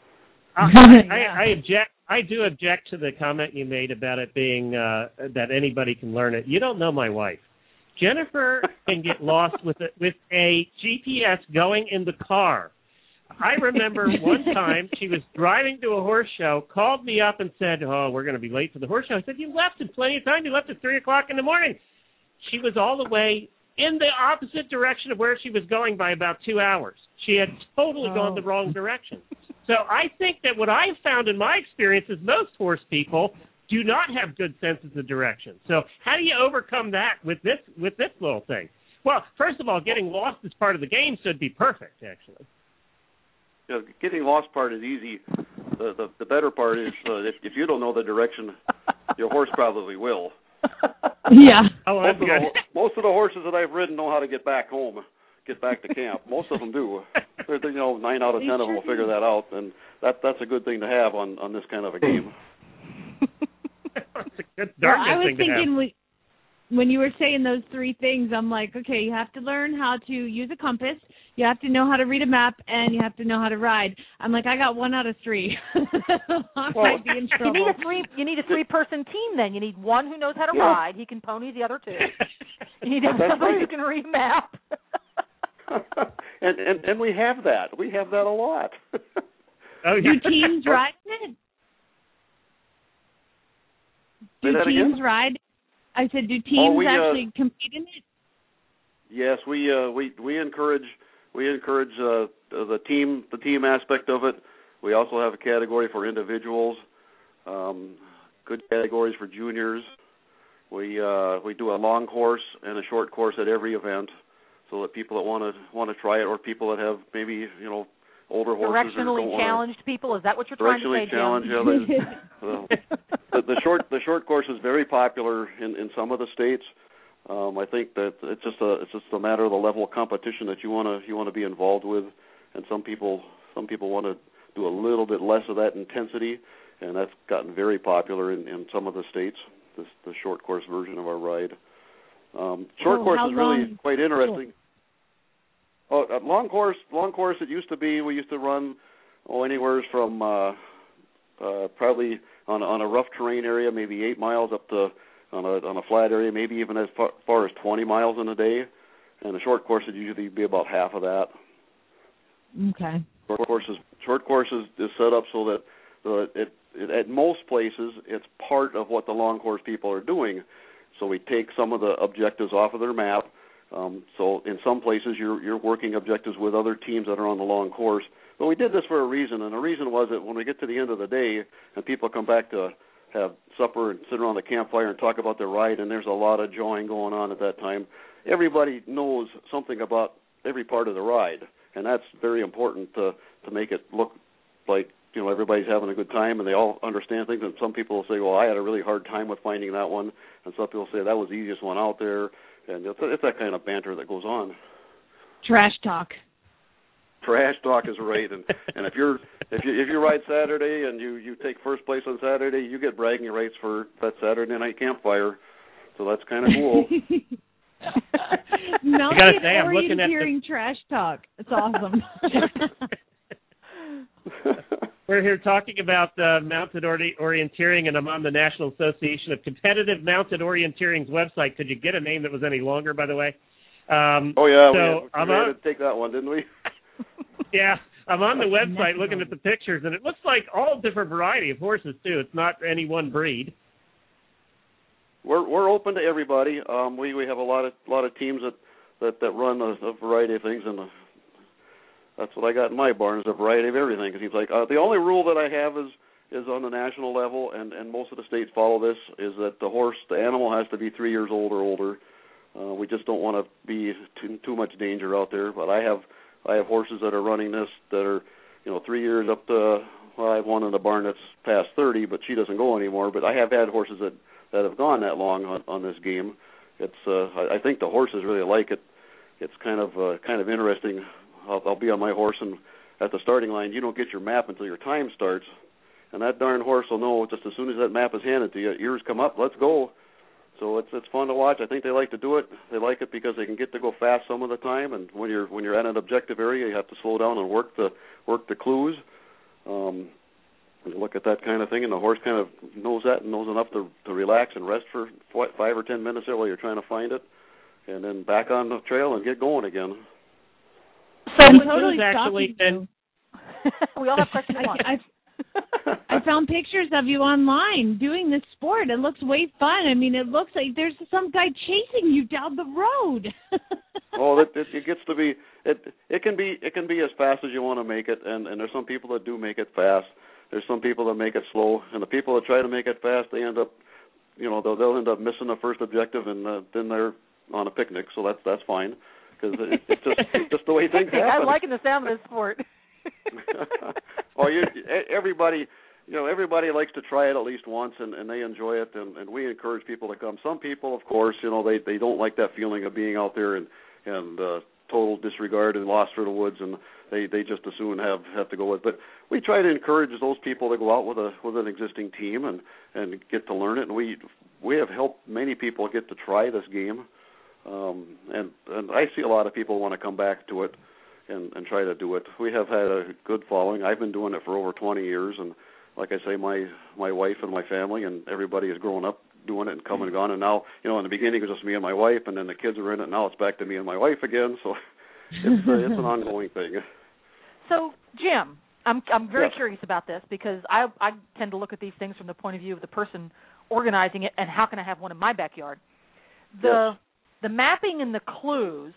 I object. I do object to the comment you made about it being that anybody can learn it. You don't know my wife. Jennifer can get lost with a GPS going in the car. I remember one time she was driving to a horse show, called me up and said, "Oh, we're going to be late for the horse show." I said, "You left in plenty of time. You left at 3 o'clock in the morning." She was all the way in the opposite direction of where she was going by about 2 hours. She had totally gone the wrong direction. So I think that what I've found in my experience is most horse people do not have good senses of direction. So how do you overcome that with this little thing? Well, first of all, getting lost is part of the game, so it'd be perfect, actually. Yeah, getting lost part is easy. The better part is if you don't know the direction, your horse probably will. Yeah. Most of the horses that I've ridden know how to get back home, get back to camp. Most of them do. 9 out of 10 of them will figure that out, and that's a good thing to have on this kind of a game. It's a good darkness thing to have. When you were saying those 3 things, I'm like, okay, you have to learn how to use a compass, you have to know how to read a map, and you have to know how to ride. I'm like, I got 1 out of 3. I might be in trouble. You need a 3-person team then. You need one who knows how to ride. He can pony the other 2. You need somebody who can read a map. and we have that. We have that a lot. Do teams ride it? Do teams ride? I said, do teams actually compete in it? Yes, we encourage the team aspect of it. We also have a category for individuals, good categories for juniors. We do a long course and a short course at every event, so that people that want to try it, or people that have maybe older horses, directionally challenged people. Is that what you're trying to say, Jim? The short course is very popular in some of the states. I think that it's just a matter of the level of competition that you want to be involved with, and some people want to do a little bit less of that intensity, and that's gotten very popular in some of the states. The short course version of our ride. Short course is really quite interesting. Long course. It used to be we used to run anywhere from probably on a rough terrain area, maybe 8 miles up to on a flat area, maybe even as far as 20 miles in a day. And a short course would usually be about half of that. Okay. Short courses is set up so that at most places it's part of what the long course people are doing. So we take some of the objectives off of their map. So in some places you're working objectives with other teams that are on the long course. But we did this for a reason, and the reason was that when we get to the end of the day and people come back to have supper and sit around the campfire and talk about their ride, and there's a lot of jawing going on at that time, everybody knows something about every part of the ride, and that's very important to make it look like, you know, everybody's having a good time and they all understand things. And some people will say, well, I had a really hard time with finding that one, and some people say that was the easiest one out there, and it's that kind of banter that goes on. Trash talk. Trash talk is right, and if you ride Saturday and you take first place on Saturday, you get bragging rights for that Saturday night campfire. So that's kind of cool. Mounted orienteering trash talk. It's awesome. We're here talking about mounted orienteering, and I'm on the National Association of Competitive Mounted Orienteering's website. Could you get a name that was any longer, by the way? Oh yeah, we had to take that one, didn't we? Yeah, I'm on the website looking at the pictures, and it looks like all different variety of horses too. It's not any one breed. We're open to everybody. We have a lot of teams that run a variety of things, and that's what I got in my barn, is a variety of everything. It seems like the only rule that I have is on the national level, and most of the states follow this, is that the animal has to be 3 years old or older. We just don't want to be too much danger out there. But I have horses that are running this that are, 3 years up to, well, I have one in the barn that's past 30, but she doesn't go anymore. But I have had horses that have gone that long on this game. It's I think the horses really like it. It's kind of interesting. I'll be on my horse, and at the starting line, you don't get your map until your time starts, and that darn horse will know just as soon as that map is handed to you. Ears come up, let's go. So it's fun to watch. I think they like to do it. They like it because they can get to go fast some of the time, and when you're at an objective area, you have to slow down and work the clues. You look at that kind of thing, and the horse kind of knows that and knows enough to relax and rest for 5 or 10 minutes there while you're trying to find it, and then back on the trail and get going again. So totally actually, and we all have questions. I found pictures of you online doing this sport. It looks way fun. I mean, it looks like there's some guy chasing you down the road. Oh, it gets to be it can be as fast as you want to make it, and there's some people that do make it fast. There's some people that make it slow, and the people that try to make it fast, they end up, they'll end up missing the first objective, and then they're on a picnic. So that's fine, because it's just the way things happen. I'm liking the sound of this sport. Well, everybody likes to try it at least once, and they enjoy it, and we encourage people to come. Some people, of course, they don't like that feeling of being out there and total disregard and lost for the woods, and they just as soon have to go with. But we try to encourage those people to go out with an existing team and get to learn it, and we have helped many people get to try this game, and I see a lot of people want to come back to it and try to do it. We have had a good following. I've been doing it for over 20 years, and like I say, my wife and my family and everybody has grown up doing it and come and gone. And now, in the beginning it was just me and my wife, and then the kids are in it. Now it's back to me and my wife again. So it's an ongoing thing. So, Jim, I'm very curious about this, because I tend to look at these things from the point of view of the person organizing it, and how can I have one in my backyard? The mapping and the clues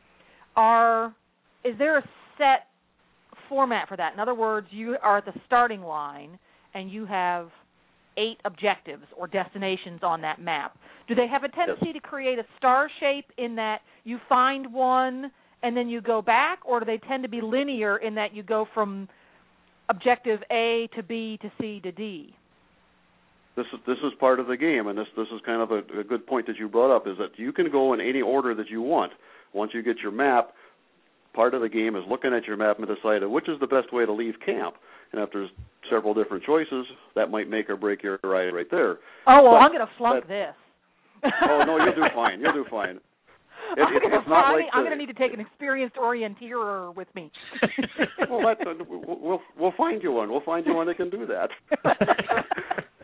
is there a set format for that? In other words, you are at the starting line and you have 8 objectives or destinations on that map. Do they have a tendency to create a star shape in that you find one and then you go back, or do they tend to be linear in that you go from objective A to B to C to D? This is part of the game, and this is kind of a good point that you brought up, is that you can go in any order that you want. Once you get your map, part of the game is looking at your map and deciding which is the best way to leave camp. And if there's several different choices, that might make or break your ride right there. Oh, well, I'm going to flunk this. Oh, no, you'll do fine. You'll do fine. I'm going to need to take an experienced orienteer with me. Well, we'll find you one. We'll find you one that can do that.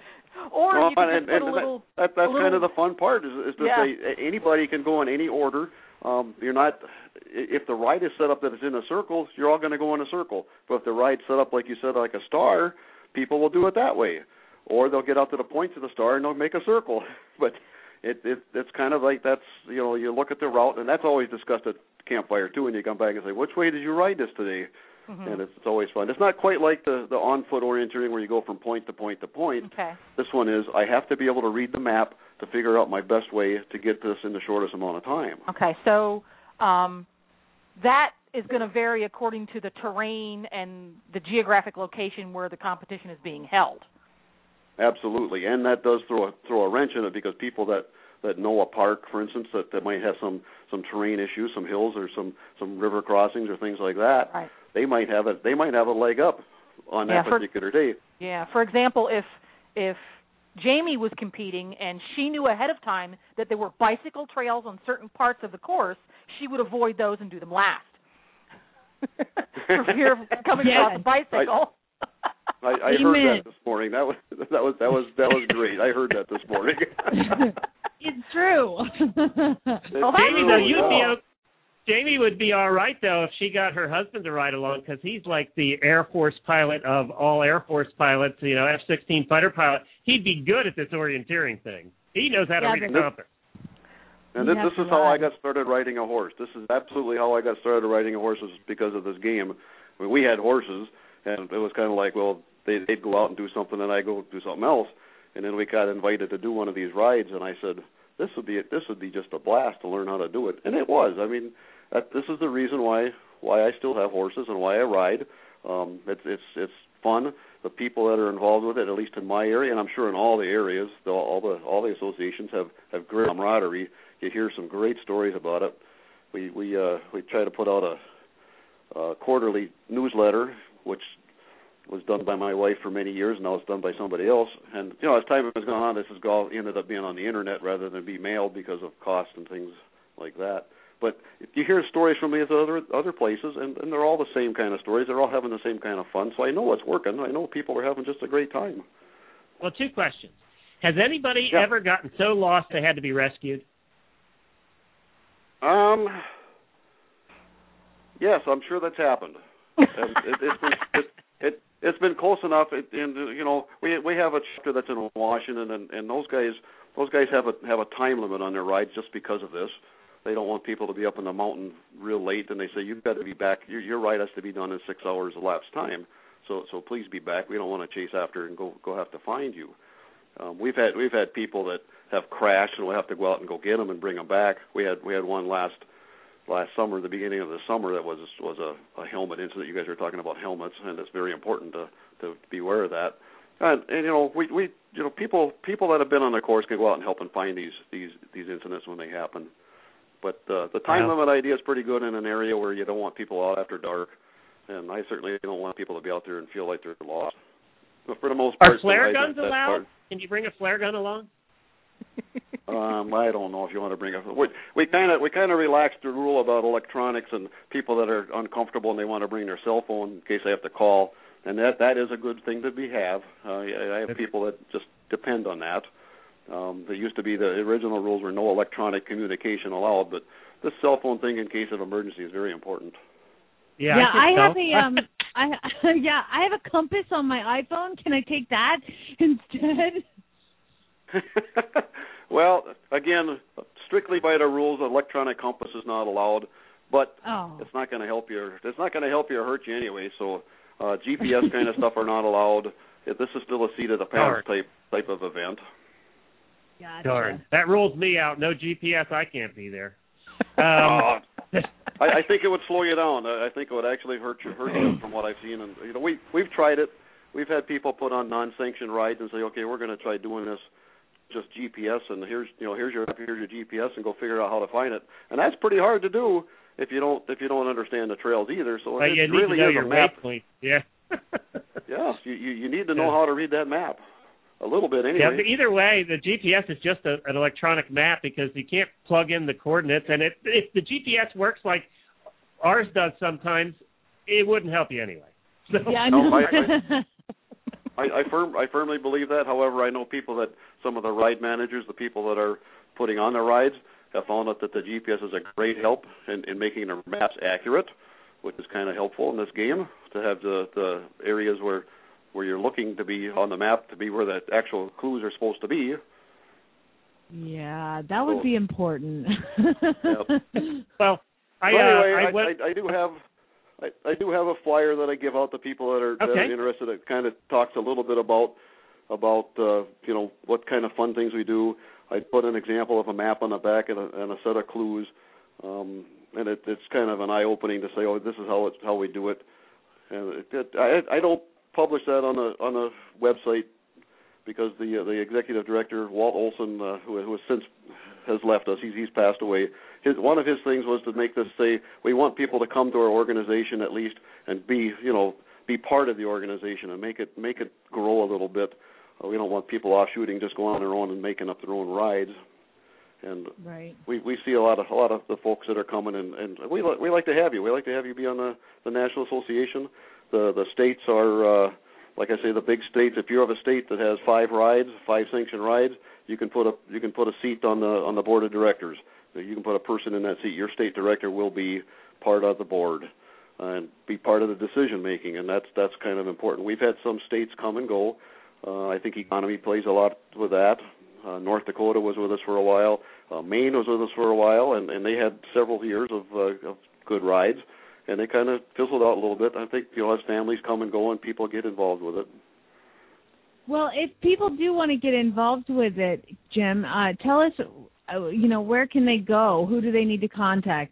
Or Well, you can just and put a little. That's kind of the fun part is to say anybody can go in any order. You're not. If the ride is set up that it's in a circle, you're all going to go in a circle. But if the ride's set up like you said, like a star, people will do it that way, or they'll get out to the points of the star and they'll make a circle. But it's kind of like that's you look at the route, and that's always discussed at campfire too. And you come back and say, which way did you ride this today? Mm-hmm. And it's always fun. It's not quite like the on-foot orienteering where you go from point to point to point. Okay. This one is I have to be able to read the map to figure out my best way to get this in the shortest amount of time. Okay, so that is going to vary according to the terrain and the geographic location where the competition is being held. Absolutely, and that does throw a wrench in it because people that know a park, for instance, that might have some terrain issues, some hills or some river crossings or things like that. Right. They might have a leg up on that particular day. Yeah. For example, if Jamie was competing and she knew ahead of time that there were bicycle trails on certain parts of the course, she would avoid those and do them last. For fear of coming across a bicycle. I heard that this morning. That was great. I heard that this morning. It's true. Jamie would be all right though if she got her husband to ride along because he's like the Air Force pilot of all Air Force pilots. F-16 fighter pilot. He'd be good at this orienteering thing. He knows how to read a compass. And this is how I got started riding a horse. This is absolutely how I got started riding a horse was because of this game. I mean, we had horses, and it was kind of like, well, they'd go out and do something, and I'd go do something else. And then we got invited to do one of these rides, and I said, this would be just a blast to learn how to do it. And it was. I mean, this is the reason why I still have horses and why I ride. It's fun. The people that are involved with it, at least in my area, and I'm sure in all the areas, all the associations have great camaraderie. You hear some great stories about it. We try to put out a quarterly newsletter, which was done by my wife for many years. Now it's done by somebody else. And as time has gone on, this has ended up being on the internet rather than be mailed because of cost and things like that. But you hear stories from these other places, and they're all the same kind of stories. They're all having the same kind of fun. So I know it's working. I know people are having just a great time. Well, two questions. Has anybody ever gotten so lost they had to be rescued? Yes, I'm sure that's happened. It's been close enough. We have a chapter that's in Washington, and those guys have a time limit on their rides just because of this. They don't want people to be up in the mountain real late, and they say you've got to be back. Your ride has to be done in 6 hours elapsed time. So please be back. We don't want to chase after and go have to find you. We've had people that have crashed, and we'll have to go out and go get them and bring them back. We had one last summer, the beginning of the summer, that was a helmet incident. You guys were talking about helmets, and it's very important to be aware of that. And people that have been on the course can go out and help and find these incidents when they happen. But the time limit idea is pretty good in an area where you don't want people out after dark, and I certainly don't want people to be out there and feel like they're lost. But for the most part, are flare guns allowed? Can you bring a flare gun along? I don't know if you want to bring up. We kind of relaxed the rule about electronics and people that are uncomfortable and they want to bring their cell phone in case they have to call, and that is a good thing to have. I have people that just depend on that. There used to be the original rules were no electronic communication allowed, but this cell phone thing in case of emergency is very important. Yeah, I have a compass on my iPhone. Can I take that instead? Well, again, strictly by the rules, electronic compass is not allowed, but it's not going to help you. It's not going to help you or hurt you anyway. So GPS kind of stuff are not allowed. This is still a seat of the pants type of event. Gotcha. Darn, that rules me out. No GPS, I can't be there. I think it would slow you down. I think it would actually hurt you from what I've seen. And we've tried it. We've had people put on non-sanctioned rides and say, okay, we're going to try doing this just GPS, and here's your GPS, and go figure out how to find it. And that's pretty hard to do if you don't understand the trails either. So it really is a map. Yeah. Yeah, you need to know how to read that map. A little bit anyway. Yeah, but either way, the GPS is just an electronic map because you can't plug in the coordinates. And if the GPS works like ours does sometimes, it wouldn't help you anyway. So. Yeah, I I firmly believe that. However, I know people that some of the ride managers, the people that are putting on the rides, have found out that the GPS is a great help in making their maps accurate, which is kind of helpful in this game to have the areas where you're looking to be on the map to be where the actual clues are supposed to be. Yeah, that would be important. Yep. Well, I do have a flyer that I give out to people that are interested. It kind of talks a little bit about what kind of fun things we do. I put an example of a map on the back and a set of clues, and it's kind of an eye-opening to say, oh, this is how we do it. And I don't publish that on the website because the executive director, Walt Olson, who has left us, he's passed away. One of his things was to make this say, we want people to come to our organization at least and be part of the organization and make it grow a little bit. We don't want people offshooting, just going on their own and making up their own rides. And right. we see a lot of the folks that are coming, and we like to have you. We like to have you be on the National Association. The states are, like I say, the big states. If you have a state that has 5 sanctioned rides, you can put a seat on the board of directors. You can put a person in that seat. Your state director will be part of the board and be part of the decision making, and that's kind of important. We've had some states come and go. I think economy plays a lot with that. North Dakota was with us for a while. Maine was with us for a while, and they had several years of good rides, and they kind of fizzled out a little bit. I think as families come and go and people get involved with it. Well, if people do want to get involved with it, Jim, tell us, where can they go? Who do they need to contact?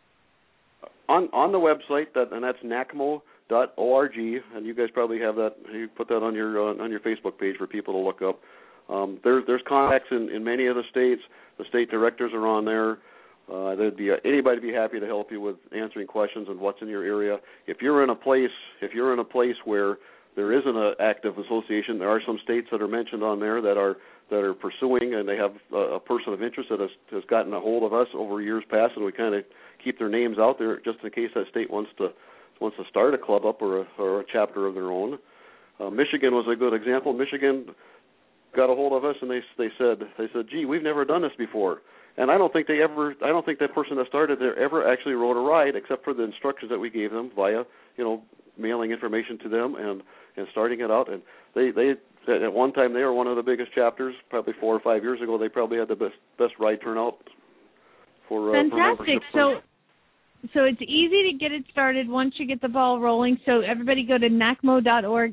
On the website, and that's NACMO.org, and you guys probably have that. You put that on your Facebook page for people to look up. There's contacts in many of the states. The state directors are on there. There'd be anybody be happy to help you with answering questions and what's in your area. If you're in a place where there isn't an active association, there are some states that are mentioned on there that are pursuing, and they have a person of interest that has gotten a hold of us over years past, and we kind of keep their names out there just in case that state wants to start a club up or a chapter of their own. Michigan was a good example. Michigan got a hold of us, and they said, gee, we've never done this before. And I don't think that person that started there ever actually rode a ride except for the instructions that we gave them via, mailing information to them and starting it out. And they at one time they were one of the biggest chapters. Probably 4 or 5 years ago, they probably had the best ride turnout for fantastic. For So it's easy to get it started once you get the ball rolling. So everybody go to NACMO.org,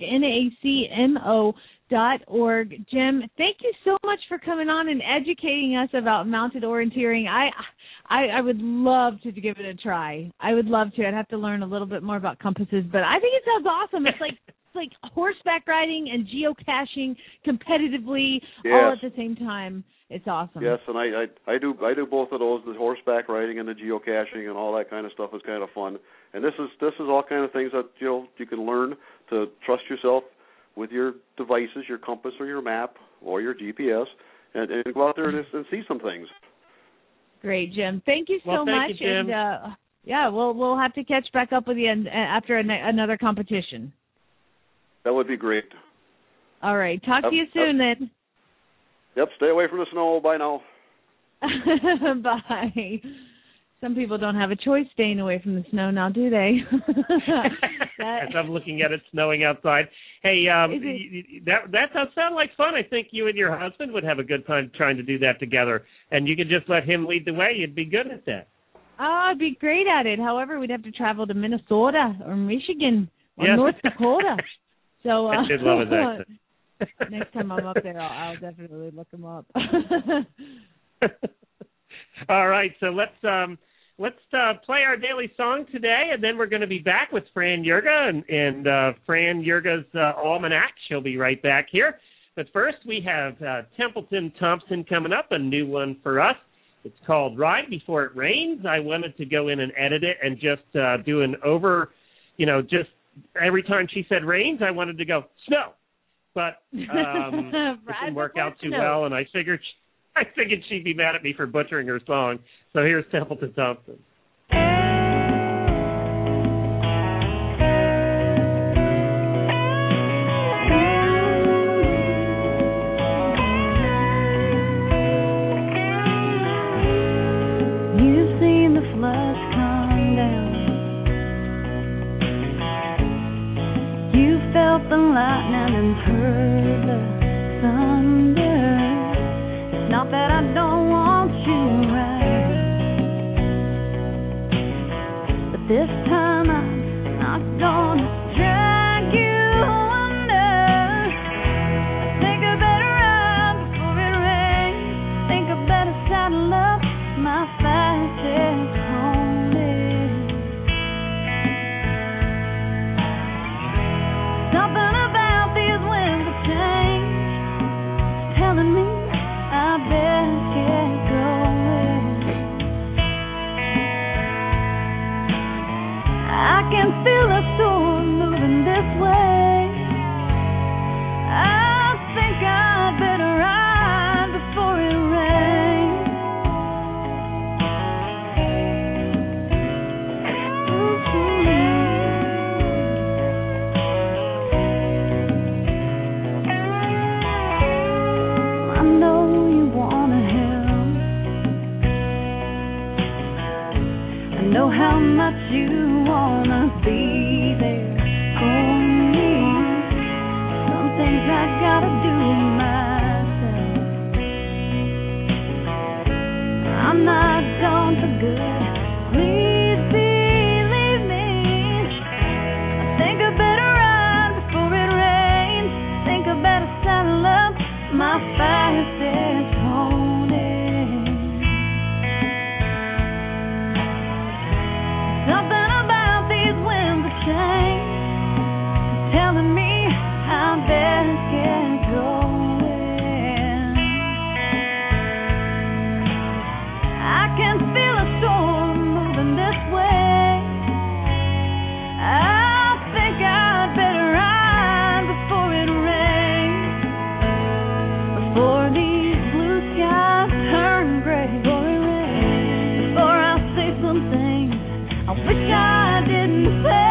NACMO.org. Jim, thank you so much for coming on and educating us about mounted orienteering. I would love to give it a try. I would love to. I'd have to learn a little bit more about compasses, but I think it sounds awesome. It's like horseback riding and geocaching competitively all at the same time. It's awesome. Yes, and I do both of those. The horseback riding and the geocaching and all that kind of stuff is kind of fun. And this is all kind of things that you can learn to trust yourself with your devices, your compass or your map or your GPS, and go out there and see some things. Great, Jim. Thank you so thank much. You, Jim. And we'll have to catch back up with you after another competition. That would be great. All right. Talk to you soon then. Yep, stay away from the snow. Bye now. Bye. Some people don't have a choice staying away from the snow now, do they? As I'm looking at it snowing outside. Hey, that sounds like fun. I think you and your husband would have a good time trying to do that together, and you could just let him lead the way. You'd be good at that. Oh, I'd be great at it. However, we'd have to travel to Minnesota or Michigan or Yes. North Dakota. So I did love his accent. Next time I'm up there, I'll definitely look him up. All right, so let's play our daily song today, and then we're going to be back with Fran Jurga and Fran Jurga's Almanac. She'll be right back here. But first, we have Templeton Thompson coming up, a new one for us. It's called Ride Before It Rains. I wanted to go in and edit it and just do an just every time she said rains, I wanted to go, snow. But it didn't work out too well, and I figured she'd be mad at me for butchering her song. So here's Templeton Thompson. was come down. You felt the lightning and heard the thunder. It's not that I don't want you right, but this time I'm not gonna drag you under. I think I better run before it rains. Think I better saddle up my fastest pony. Something about these winds of change telling me I best get going. I can feel the storm moving this way. I think I'd better ride before it rains. I know you wanna help. I know how much you wanna be there for me. Some things I gotta do myself. I'm not gone for good. Please believe me. I think I better run before it rains. Think I better saddle up my fastest pony. Something about these winds of change telling me I best get going. I can feel a storm moving this way. I think I'd better ride before it rains. Before these blue skies turn gray. Before I say some things I wish I didn't say.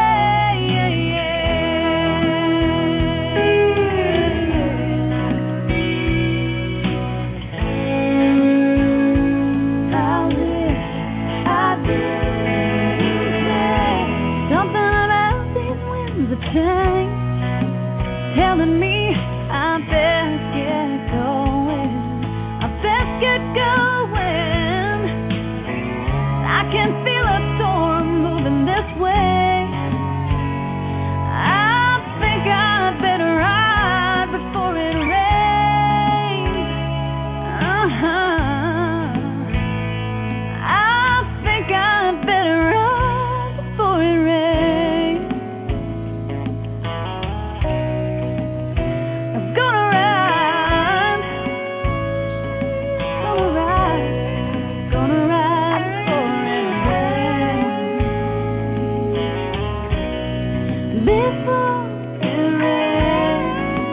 I wish I didn't say. Something about these winds of change telling me I best get going. I best get going. I can feel a storm moving this way. I think I'd better ride before it rains. I think I'd better ride before it rains. I'm gonna ride before it rains. Before it rains.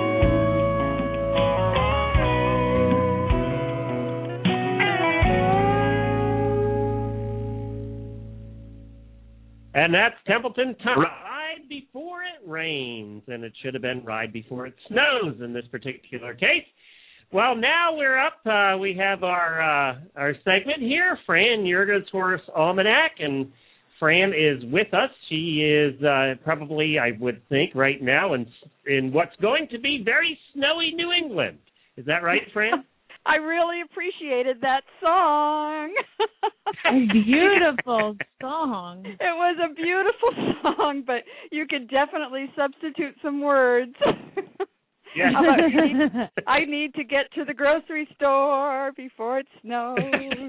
And that's Templeton Time. Ride before it rains. And it should have been ride before it snows in this particular case. Well, now we're up. We have our segment here, Fran Jurga's Horse Almanac. And Fran is with us. She is probably, I would think, right now in what's going to be very snowy New England. Is that right, Fran? I really appreciated that song. Beautiful song. It was a beautiful song, but you could definitely substitute some words. Yeah. I need to get to the grocery store before it snows.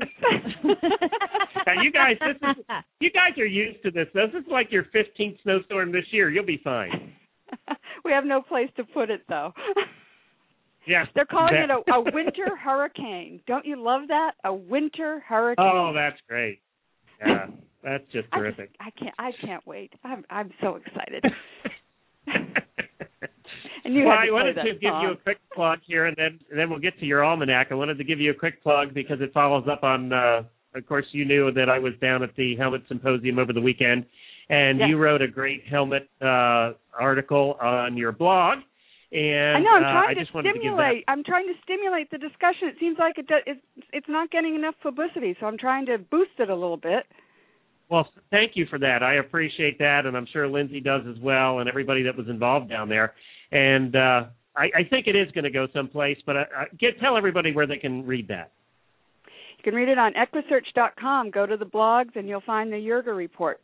Now, you guys are used to this. This is like your 15th snowstorm this year. You'll be fine. We have no place to put it, though. Yeah. They're calling it a winter hurricane. Don't you love that? A winter hurricane. Oh, that's great. Yeah, that's just terrific. I can't wait. I'm so excited. Well, I wanted to give you a quick plug here, and then we'll get to your almanac. I wanted to give you a quick plug because it follows up on, of course, you knew that I was down at the Helmet Symposium over the weekend, and you wrote a great helmet article on your blog. And I know. I'm trying to stimulate the discussion. It seems like it's not getting enough publicity, so I'm trying to boost it a little bit. Well, thank you for that. I appreciate that, and I'm sure Lindsay does as well, and everybody that was involved down there. And I think it is going to go someplace, but tell everybody where they can read that. You can read it on equisearch.com. Go to the blogs, and you'll find the Yerger report.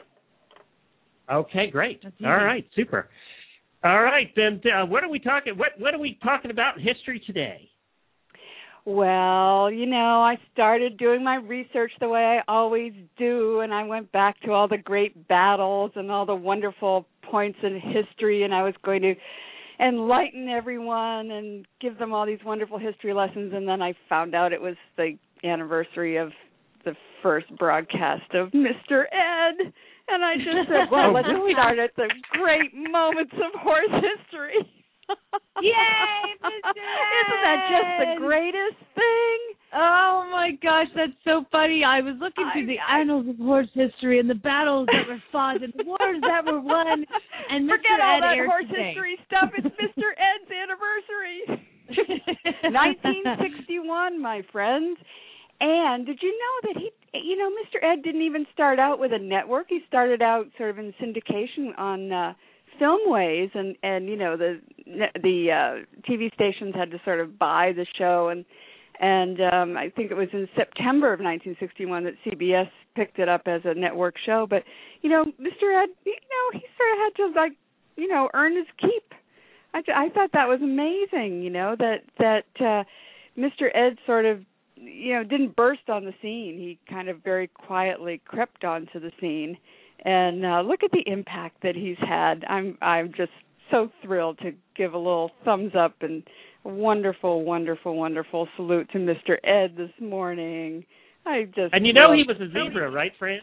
Okay, great. All right, super. All right, then what are we talking? What are we talking about in history today? Well, I started doing my research the way I always do, and I went back to all the great battles and all the wonderful points in history, and I was going to enlighten everyone and give them all these wonderful history lessons, and then I found out it was the anniversary of the first broadcast of Mr. Ed, and I just said, well, let's start at the great moments of horse history. Yay, Mr. Ed! Isn't that just the greatest thing? Oh, my gosh, that's so funny. I was looking through the annals of horse history and the battles that were fought and the wars that were won. And Forget Mr. all Ed that aired horse today. history stuff. It's Mr. Ed's anniversary. 1961, my friends. And did you know that Mr. Ed didn't even start out with a network. He started out sort of in syndication on Filmways, and the TV stations had to sort of buy the show, and I think it was in September of 1961 that CBS picked it up as a network show. But Mr. Ed, he sort of had to earn his keep. I thought that was amazing. That Mr. Ed sort of didn't burst on the scene. He kind of very quietly crept onto the scene. And look at the impact that he's had. I'm just so thrilled to give a little thumbs up and a wonderful, wonderful, wonderful salute to Mr. Ed this morning. And he was a zebra, right, Fran?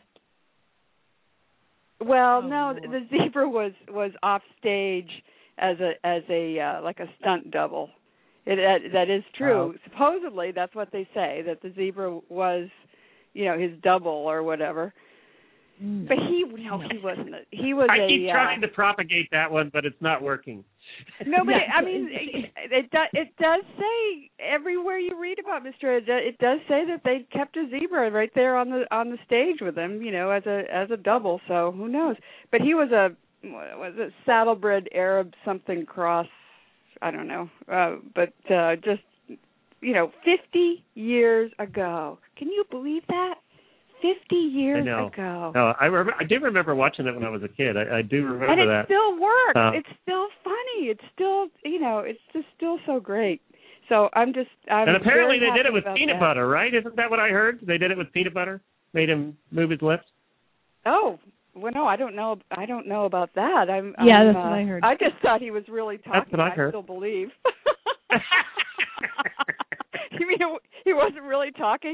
Well, no, the zebra was off stage as a like a stunt double. That is true. Supposedly, that's what they say, that the zebra was, his double or whatever. But he wasn't. He was. I keep trying to propagate that one, but it's not working. No, but it does say everywhere you read about Mr. Ed, it does say that they kept a zebra right there on the stage with him, as a double. So who knows? But he was a saddlebred Arab something cross. I don't know. But just 50 years ago. Can you believe that? 50 years ago. No, I do remember watching it when I was a kid. I do remember that. And it still works. It's still funny. It's still, it's just still so great. So I'm and apparently they did it with about peanut that. butter, right? Isn't that what I heard? They did it with peanut butter? Made him move his lips? Oh, well, no, I don't know about that. That's what I heard. I just thought he was really talking. That's what I heard. Still believe. You mean he wasn't really talking?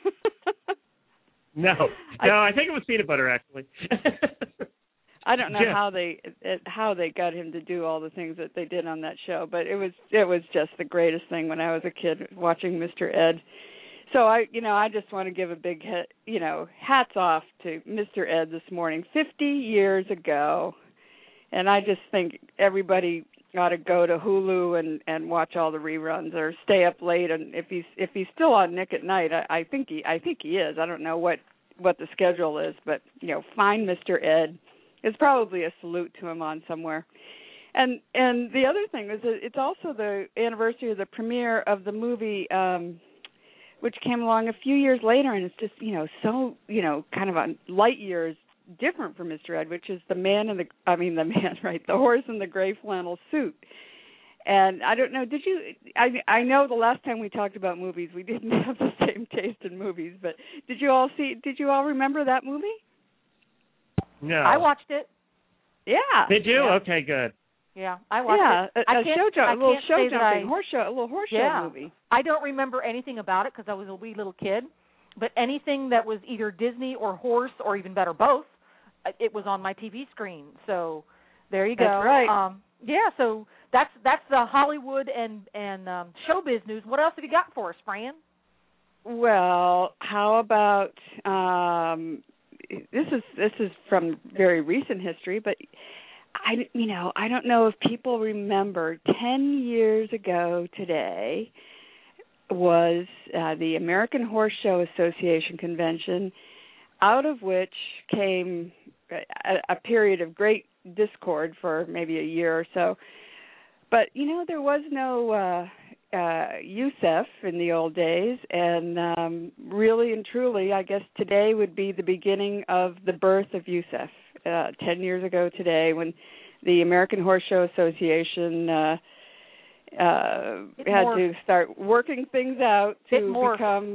No, I think it was peanut butter, actually. I don't know how they got him to do all the things that they did on that show, but it was just the greatest thing when I was a kid watching Mr. Ed. So I just want to give a big hats off to Mr. Ed this morning, 50 years ago, and I just think everybody ought to go to Hulu and watch all the reruns or stay up late. And if he's still on Nick at Night, I think he is. I don't know what the schedule is, but find Mr. Ed. It's probably a salute to him on somewhere. And the other thing is that it's also the anniversary of the premiere of the movie, which came along a few years later, and it's just so kind of a light years different from Mr. Ed, which is the horse in the gray flannel suit. And I don't know, I know the last time we talked about movies, we didn't have the same taste in movies, but did you all remember that movie? No. I watched it. Yeah. Did you? Yeah. Okay, good. Yeah, I watched it. A little horse show movie. I don't remember anything about it because I was a wee little kid, but anything that was either Disney or horse or even better both, it was on my TV screen. So there you go. That's right. So that's the Hollywood and showbiz news. What else have you got for us, Fran? Well, how about this is from very recent history, but I don't know if people remember 10 years ago today was the American Horse Show Association convention. out of which came a period of great discord for maybe a year or so. But, there was no Youssef in the old days, and really and truly, I guess today would be the beginning of the birth of Youssef. 10 years ago today, when the American Horse Show Association had to start working things out to become,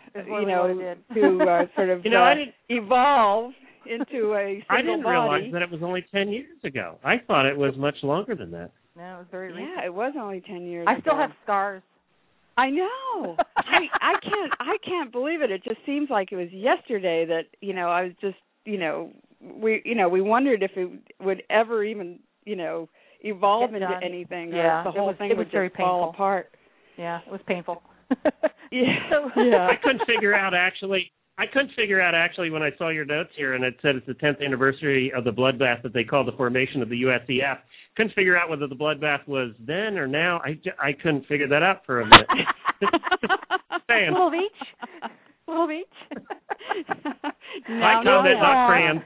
to sort of evolve into a single I didn't body. realize that it was only 10 years ago. I thought it was much longer than that. No, it was very recent. Yeah, it was only 10 years I ago. still have scars. I know. I can't believe it. It just seems like it was yesterday that, I was just, we wondered if it would ever even, evolve into anything, or the whole thing would just fall apart. Yeah, it was painful. I couldn't figure out actually when I saw your notes here, and it said it's the 10th anniversary of the bloodbath that they called the formation of the USEF. Couldn't figure out whether the bloodbath was then or now. I couldn't figure that out for a minute. A little of each. My comment, not Fran.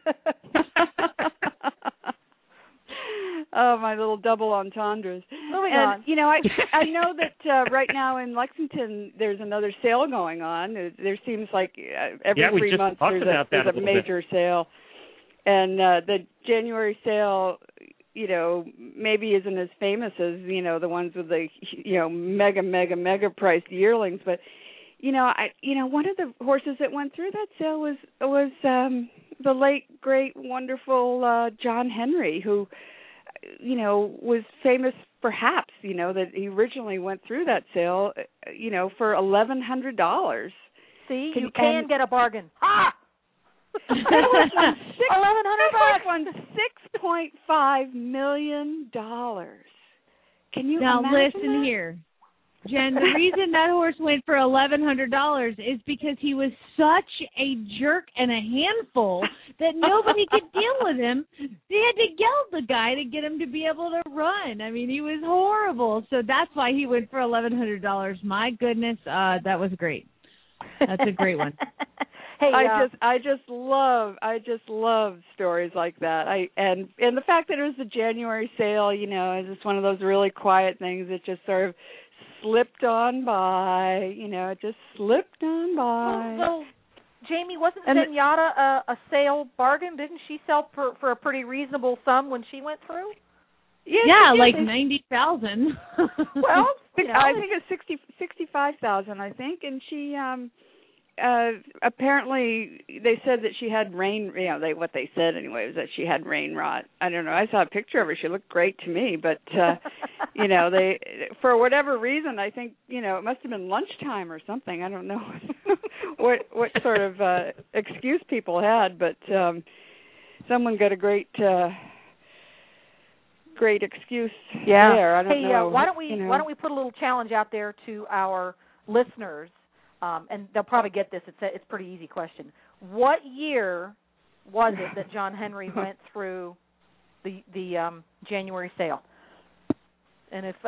Oh, my little double entendres. Moving on. I know that right now in Lexington there's another sale going on. There seems like every 3 months there's a major sale. And the January sale, maybe isn't as famous as, the ones with the, mega priced yearlings. But, one of the horses that went through that sale was the late, great, wonderful John Henry, who, was famous perhaps, that he originally went through that sale, for $1,100. See, you can get a bargain. Ha! $1,100 won $6.5 million. Can you now imagine listen that? here, Jen? The reason that horse went for $1,100 is because he was such a jerk and a handful that nobody could deal with him. They had to geld the guy to get him to be able to run. I mean, he was horrible. So that's why he went for $1,100. My goodness, that was great. That's a great one. Hey, I just love stories like that. And the fact that it was the January sale, is just one of those really quiet things that just sort of slipped on by. It just slipped on by. Well, Jamie, wasn't Zenyatta a sale bargain? Didn't she sell for a pretty reasonable sum when she went through? Yeah, like $90,000. Well, I think it's $65,000. I think, and she apparently they said that she had rain. What they said anyway was that she had rain rot. I don't know. I saw a picture of her. She looked great to me, but they, for whatever reason, I think it must have been lunchtime or something. I don't know what sort of excuse people had, but someone got a great excuse there. I don't know. Why don't we put a little challenge out there to our listeners, and they'll probably get this. It's a pretty easy question. What year was it that John Henry went through the January sale? And if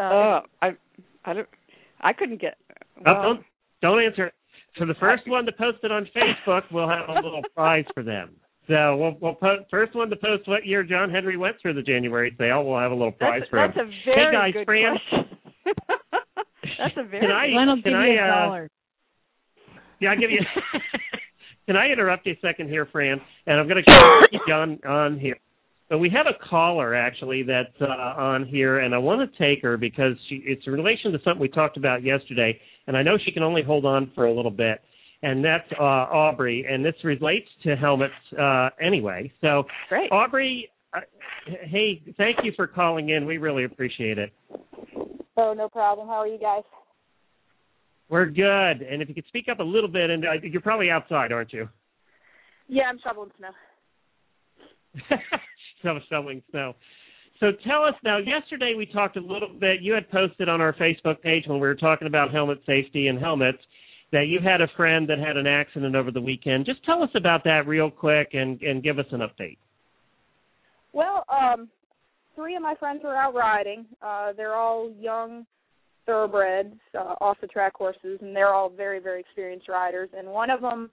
I couldn't get. Well, don't answer it. For the first one to post it on Facebook, we'll have a little prize for them. So we'll first one to post what year John Henry went through the January sale. We'll have a little prize for him. That's a very good Fran, question. That's a very. Glenn will give you $1. Yeah, I'll give you. Can I interrupt you a second here, Fran? And I'm going to keep John on here. But we have a caller actually that's on here, and I want to take her because it's in relation to something we talked about yesterday, and I know she can only hold on for a little bit. And that's Aubrey, and this relates to helmets anyway. So, great. Aubrey, hey, thank you for calling in. We really appreciate it. Oh, no problem. How are you guys? We're good. And if you could speak up a little bit, and you're probably outside, aren't you? Yeah, I'm shoveling snow. Shoveling snow. So tell us now, yesterday we talked a little bit, you had posted on our Facebook page when we were talking about helmet safety and helmets, that you had a friend that had an accident over the weekend. Just tell us about that real quick and give us an update. Well, 3 of my friends were out riding. They're all young thoroughbreds, off-the-track horses, and they're all very, very experienced riders. And one of them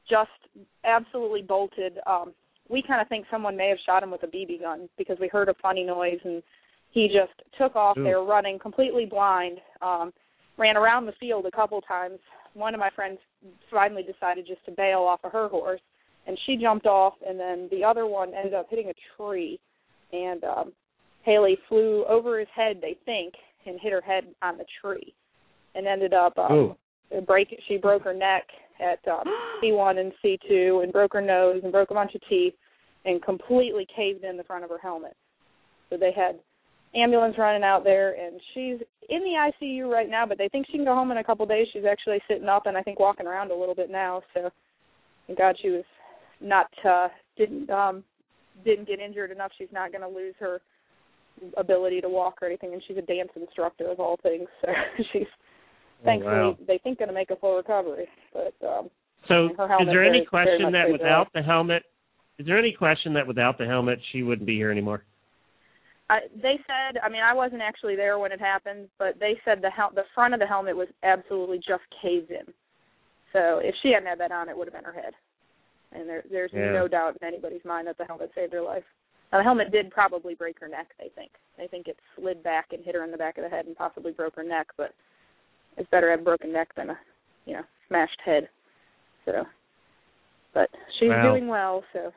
just absolutely bolted. We kind of think someone may have shot him with a BB gun because we heard a funny noise, and he just took off. Ooh. They were running completely blind, ran around the field a couple times. One of my friends finally decided just to bail off of her horse, and she jumped off, and then the other one ended up hitting a tree, and Haley flew over his head, they think, and hit her head on the tree, and ended up she broke her neck at C1 and C2, and broke her nose and broke a bunch of teeth, and completely caved in the front of her helmet. So they had ambulance running out there, and she's in the ICU right now, but they think she can go home in a couple of days. She's actually sitting up and I think walking around a little bit now. So thank God she was not didn't get injured enough. She's not going to lose her ability to walk or anything, and she's a dance instructor of all things. So she's thankfully they think going to make a full recovery. But so her helmet is there any very, very question much that saved her life. without the helmet? Is there any question that without the helmet she wouldn't be here anymore? They said, I mean, I wasn't actually there when it happened, but they said the front of the helmet was absolutely just caved in. So if she hadn't had that on, it would have been her head. And there's no doubt in anybody's mind that the helmet saved her life. Now, the helmet did probably break her neck, they think. They think it slid back and hit her in the back of the head and possibly broke her neck, but it's better to have a broken neck than a, smashed head. So, but she's doing well, so.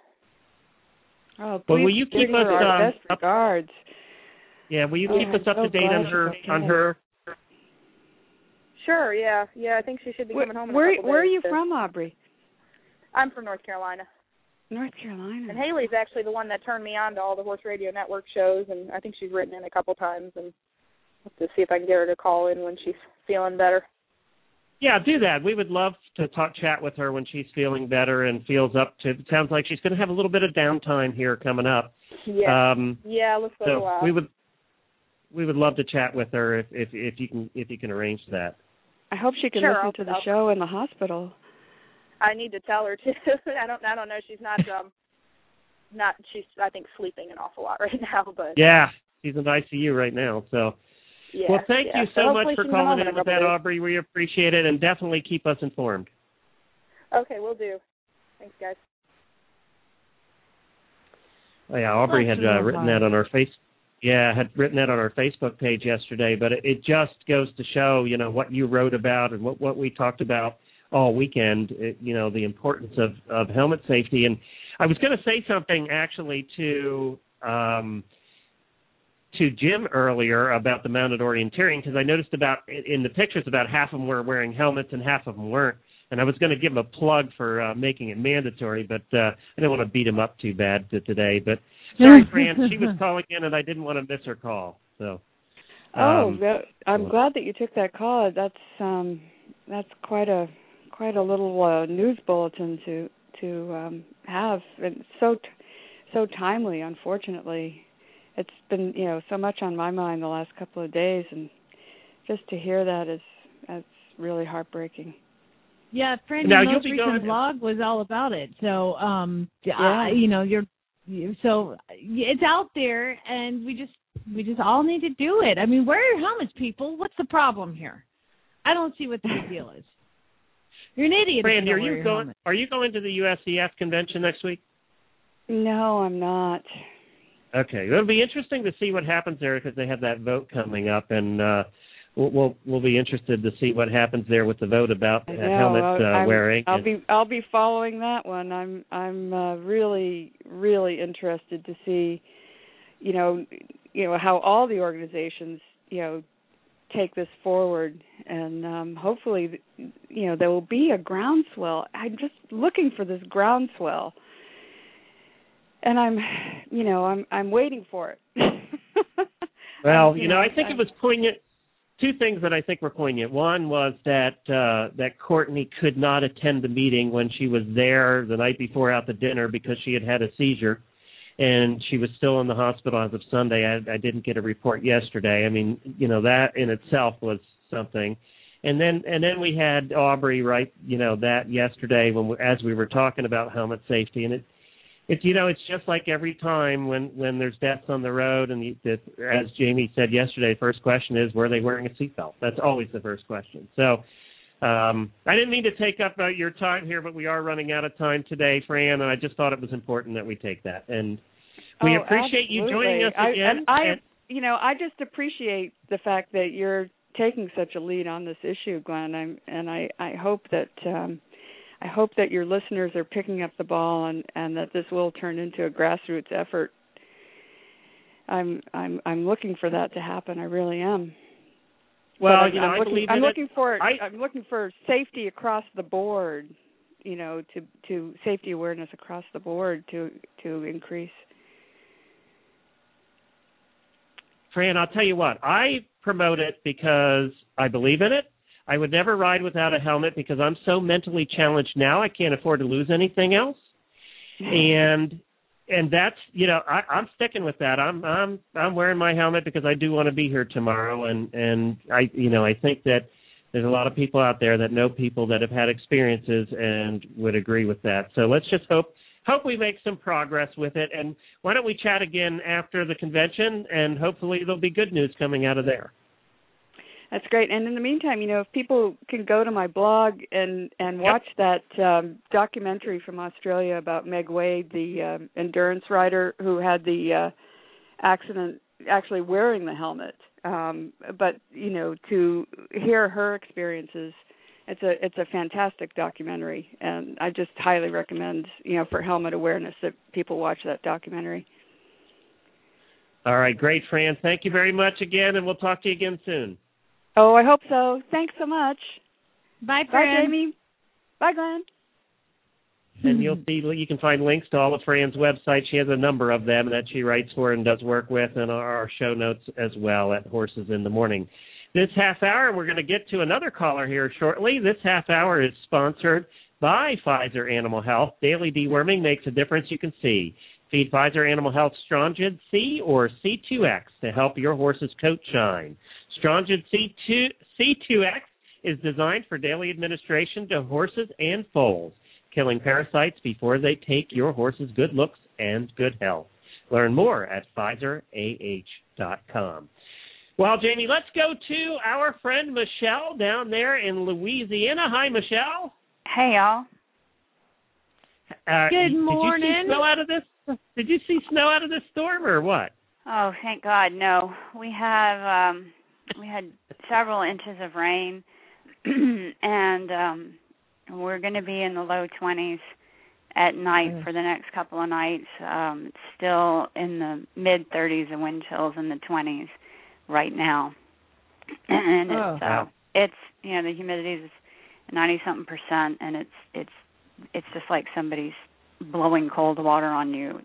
Oh, Well, will you keep us our best regards? Yeah, will you keep us up to date on her? Sure, yeah. I think she should be coming home in a couple Where are days, you so. from, Aubrey? I'm from North Carolina. North Carolina. And Haley's actually the one that turned me on to all the Horse Radio Network shows, and I think she's written in a couple times, and I'll have to see if I can get her to call in when she's feeling better. Yeah, do that. We would love to chat with her when she's feeling better and feels up to. It sounds like she's going to have a little bit of downtime here coming up. Yeah. Looks like a So while. we would love to chat with her if you can arrange that. I hope she can listen to the show in the hospital. I need to tell her to. I don't know. She's not she's I think sleeping an awful lot right now, but yeah, she's in ICU right now. So well, thank you so much for calling in with that, Aubrey. We appreciate it, and definitely keep us informed. Okay, we'll do. Thanks, guys. Oh, yeah, Aubrey had written that on our written that on our Facebook page yesterday, but it just goes to show, what you wrote about and what we talked about all weekend, the importance of helmet safety. And I was going to say something actually to Jim earlier about the mounted orienteering, because I noticed in the pictures about half of them were wearing helmets and half of them weren't. And I was going to give him a plug for making it mandatory, but I didn't want to beat him up too bad today. But sorry, Fran, she was calling in, and I didn't want to miss her call. So. I'm glad that you took that call. That's quite a little news bulletin to have. It's so timely. Unfortunately, it's been so much on my mind the last couple of days, and just to hear that's really heartbreaking. Yeah, Fran, now, your most recent blog was all about it. So, so it's out there, and we just all need to do it. I mean, wear your helmets, people. What's the problem here? I don't see what the big deal is. You're an idiot. Fran, are you going to the USEF convention next week? No, I'm not. Okay, it'll be interesting to see what happens there because they have that vote coming up, and we'll be interested to see what happens there with the vote about helmet wearing. I'll be following that one. I'm really really interested to see, how all the organizations take this forward, and hopefully, there will be a groundswell. I'm just looking for this groundswell, and I'm waiting for it. Well, I think it was poignant. Two things that I think were poignant. One was that Courtney could not attend the meeting when she was there the night before out to dinner because she had a seizure, and she was still in the hospital as of Sunday. I didn't get a report yesterday. I mean, that in itself was something. And then we had Aubrey write, that yesterday as we were talking about helmet safety, and it's just like every time when there's deaths on the road, and as Jamie said yesterday, first question is, were they wearing a seatbelt? That's always the first question. So I didn't mean to take up your time here, but we are running out of time today, Fran, and I just thought it was important that we take that. And we appreciate you joining us again. I just appreciate the fact that you're taking such a lead on this issue, Glenn. I hope that your listeners are picking up the ball and that this will turn into a grassroots effort. I'm looking for that to happen. I really am. Well, I'm looking for safety across the board, to safety awareness across the board to increase. Fran, I'll tell you what, I promote it because I believe in it. I would never ride without a helmet because I'm so mentally challenged now I can't afford to lose anything else. And that's, I'm sticking with that. I'm wearing my helmet because I do want to be here tomorrow, and I think that there's a lot of people out there that know people that have had experiences and would agree with that. So let's just hope we make some progress with it. And why don't we chat again after the convention, and hopefully there'll be good news coming out of there. That's great. And in the meantime, if people can go to my blog and watch that documentary from Australia about Meg Wade, the endurance rider who had the accident actually wearing the helmet. But to hear her experiences, it's a fantastic documentary, and I just highly recommend, for helmet awareness, that people watch that documentary. All right, great, Fran. Thank you very much again, and we'll talk to you again soon. Oh, I hope so. Thanks so much. Bye, Fran. Bye, Jamie. Bye, Glenn. And you can find links to all of Fran's websites. She has a number of them that she writes for and does work with, and our show notes as well at Horses in the Morning. This half hour, we're going to get to another caller here shortly. This half hour is sponsored by Pfizer Animal Health. Daily deworming makes a difference you can see. Feed Pfizer Animal Health Strongid C or C2X to help your horse's coat shine. Strongid C2X is designed for daily administration to horses and foals, killing parasites before they take your horse's good looks and good health. Learn more at PfizerAH.com. Well, Jamie, let's go to our friend Michelle down there in Louisiana. Hi, Michelle. Hey, y'all. Good morning. Did you see snow out of this storm or what? Oh, thank God, no. We had several inches of rain, and we're going to be in the low 20s at night for the next couple of nights. It's still in the mid-30s of wind chills in the 20s right now. And it's the humidity is 90-something%, and it's just like somebody's blowing cold water on you.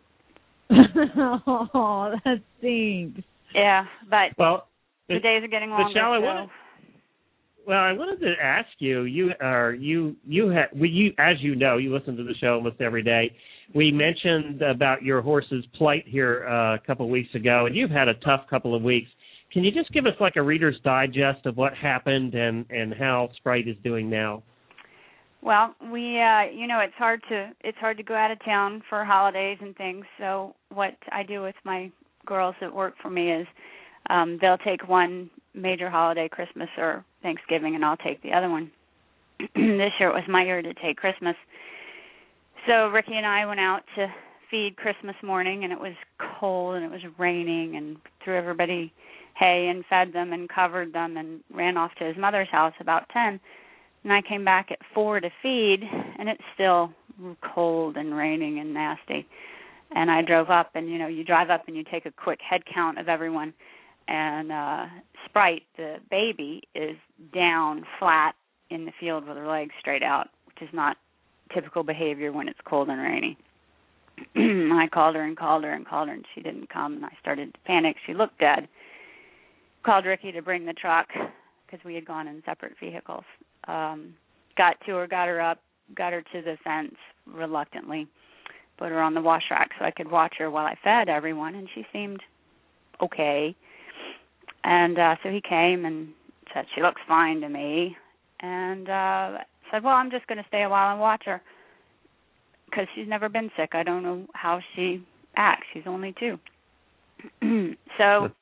Oh, that stinks. Yeah, but the days are getting longer. Michelle, I wanted to ask you. As you know, you listen to the show almost every day. We mentioned about your horse's plight here a couple of weeks ago, and you've had a tough couple of weeks. Can you just give us like a Reader's Digest of what happened and how Sprite is doing now? Well, we it's hard to go out of town for holidays and things. So what I do with my girls that work for me is they'll take one major holiday, Christmas or Thanksgiving, and I'll take the other one. This year it was my year to take Christmas. So Ricky and I went out to feed Christmas morning, and it was cold and it was raining, and threw everybody hay and fed them and covered them and ran off to his mother's house about 10. And I came back at 4 to feed, and it's still cold and raining and nasty. And I drove up, and, you drive up and you take a quick head count of everyone. And Sprite, the baby, is down flat in the field with her legs straight out, which is not typical behavior when it's cold and rainy. I called her, and she didn't come, and I started to panic. She looked dead. Called Ricky to bring the truck because we had gone in separate vehicles. Got to her, got her up, got her to the fence reluctantly, put her on the wash rack so I could watch her while I fed everyone, and she seemed okay. And so he came and said, "She looks fine to me," and said, "Well, I'm just going to stay a while and watch her because she's never been sick. I don't know how she acts. She's only 2. So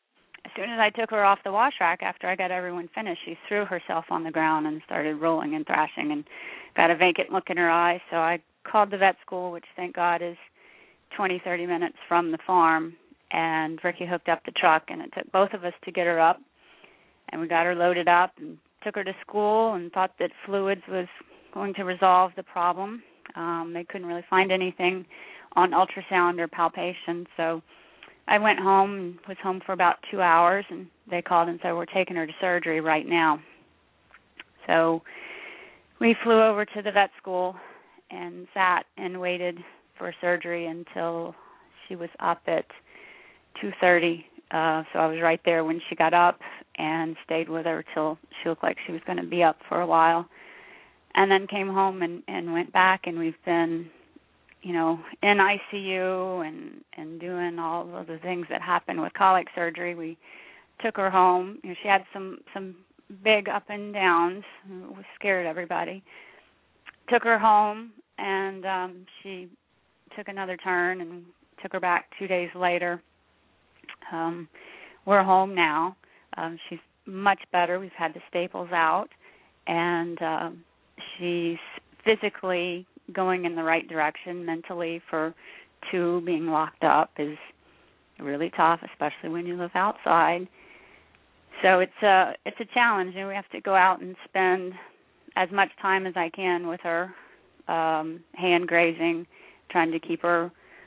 as soon as I took her off the wash rack after I got everyone finished, she threw herself on the ground and started rolling and thrashing and got a vacant look in her eye. So I called the vet school, which thank God is 20, 30 minutes from the farm, and Ricky hooked up the truck, and it took both of us to get her up. And we got her loaded up and took her to school and thought that fluids was going to resolve the problem. They couldn't really find anything on ultrasound or palpation, so I went home and was home for about 2 hours, and they called and said, we're taking her to surgery right now. So we flew over to the vet school and sat and waited for surgery until she was up at 2:30. So I was right there when she got up and stayed with her till she looked like she was going to be up for a while. And then came home and went back, and we've been, in ICU and doing all of the things that happen with colic surgery. We took her home. She had some big up and downs. It scared everybody. Took her home, and she took another turn and took her back 2 days later. We're home now. She's much better. We've had the staples out, and she's physically going in the right direction. Mentally, for two, being locked up is really tough, especially when you live outside. So it's a challenge, and we have to go out and spend as much time as I can with her, hand grazing, trying to keep her,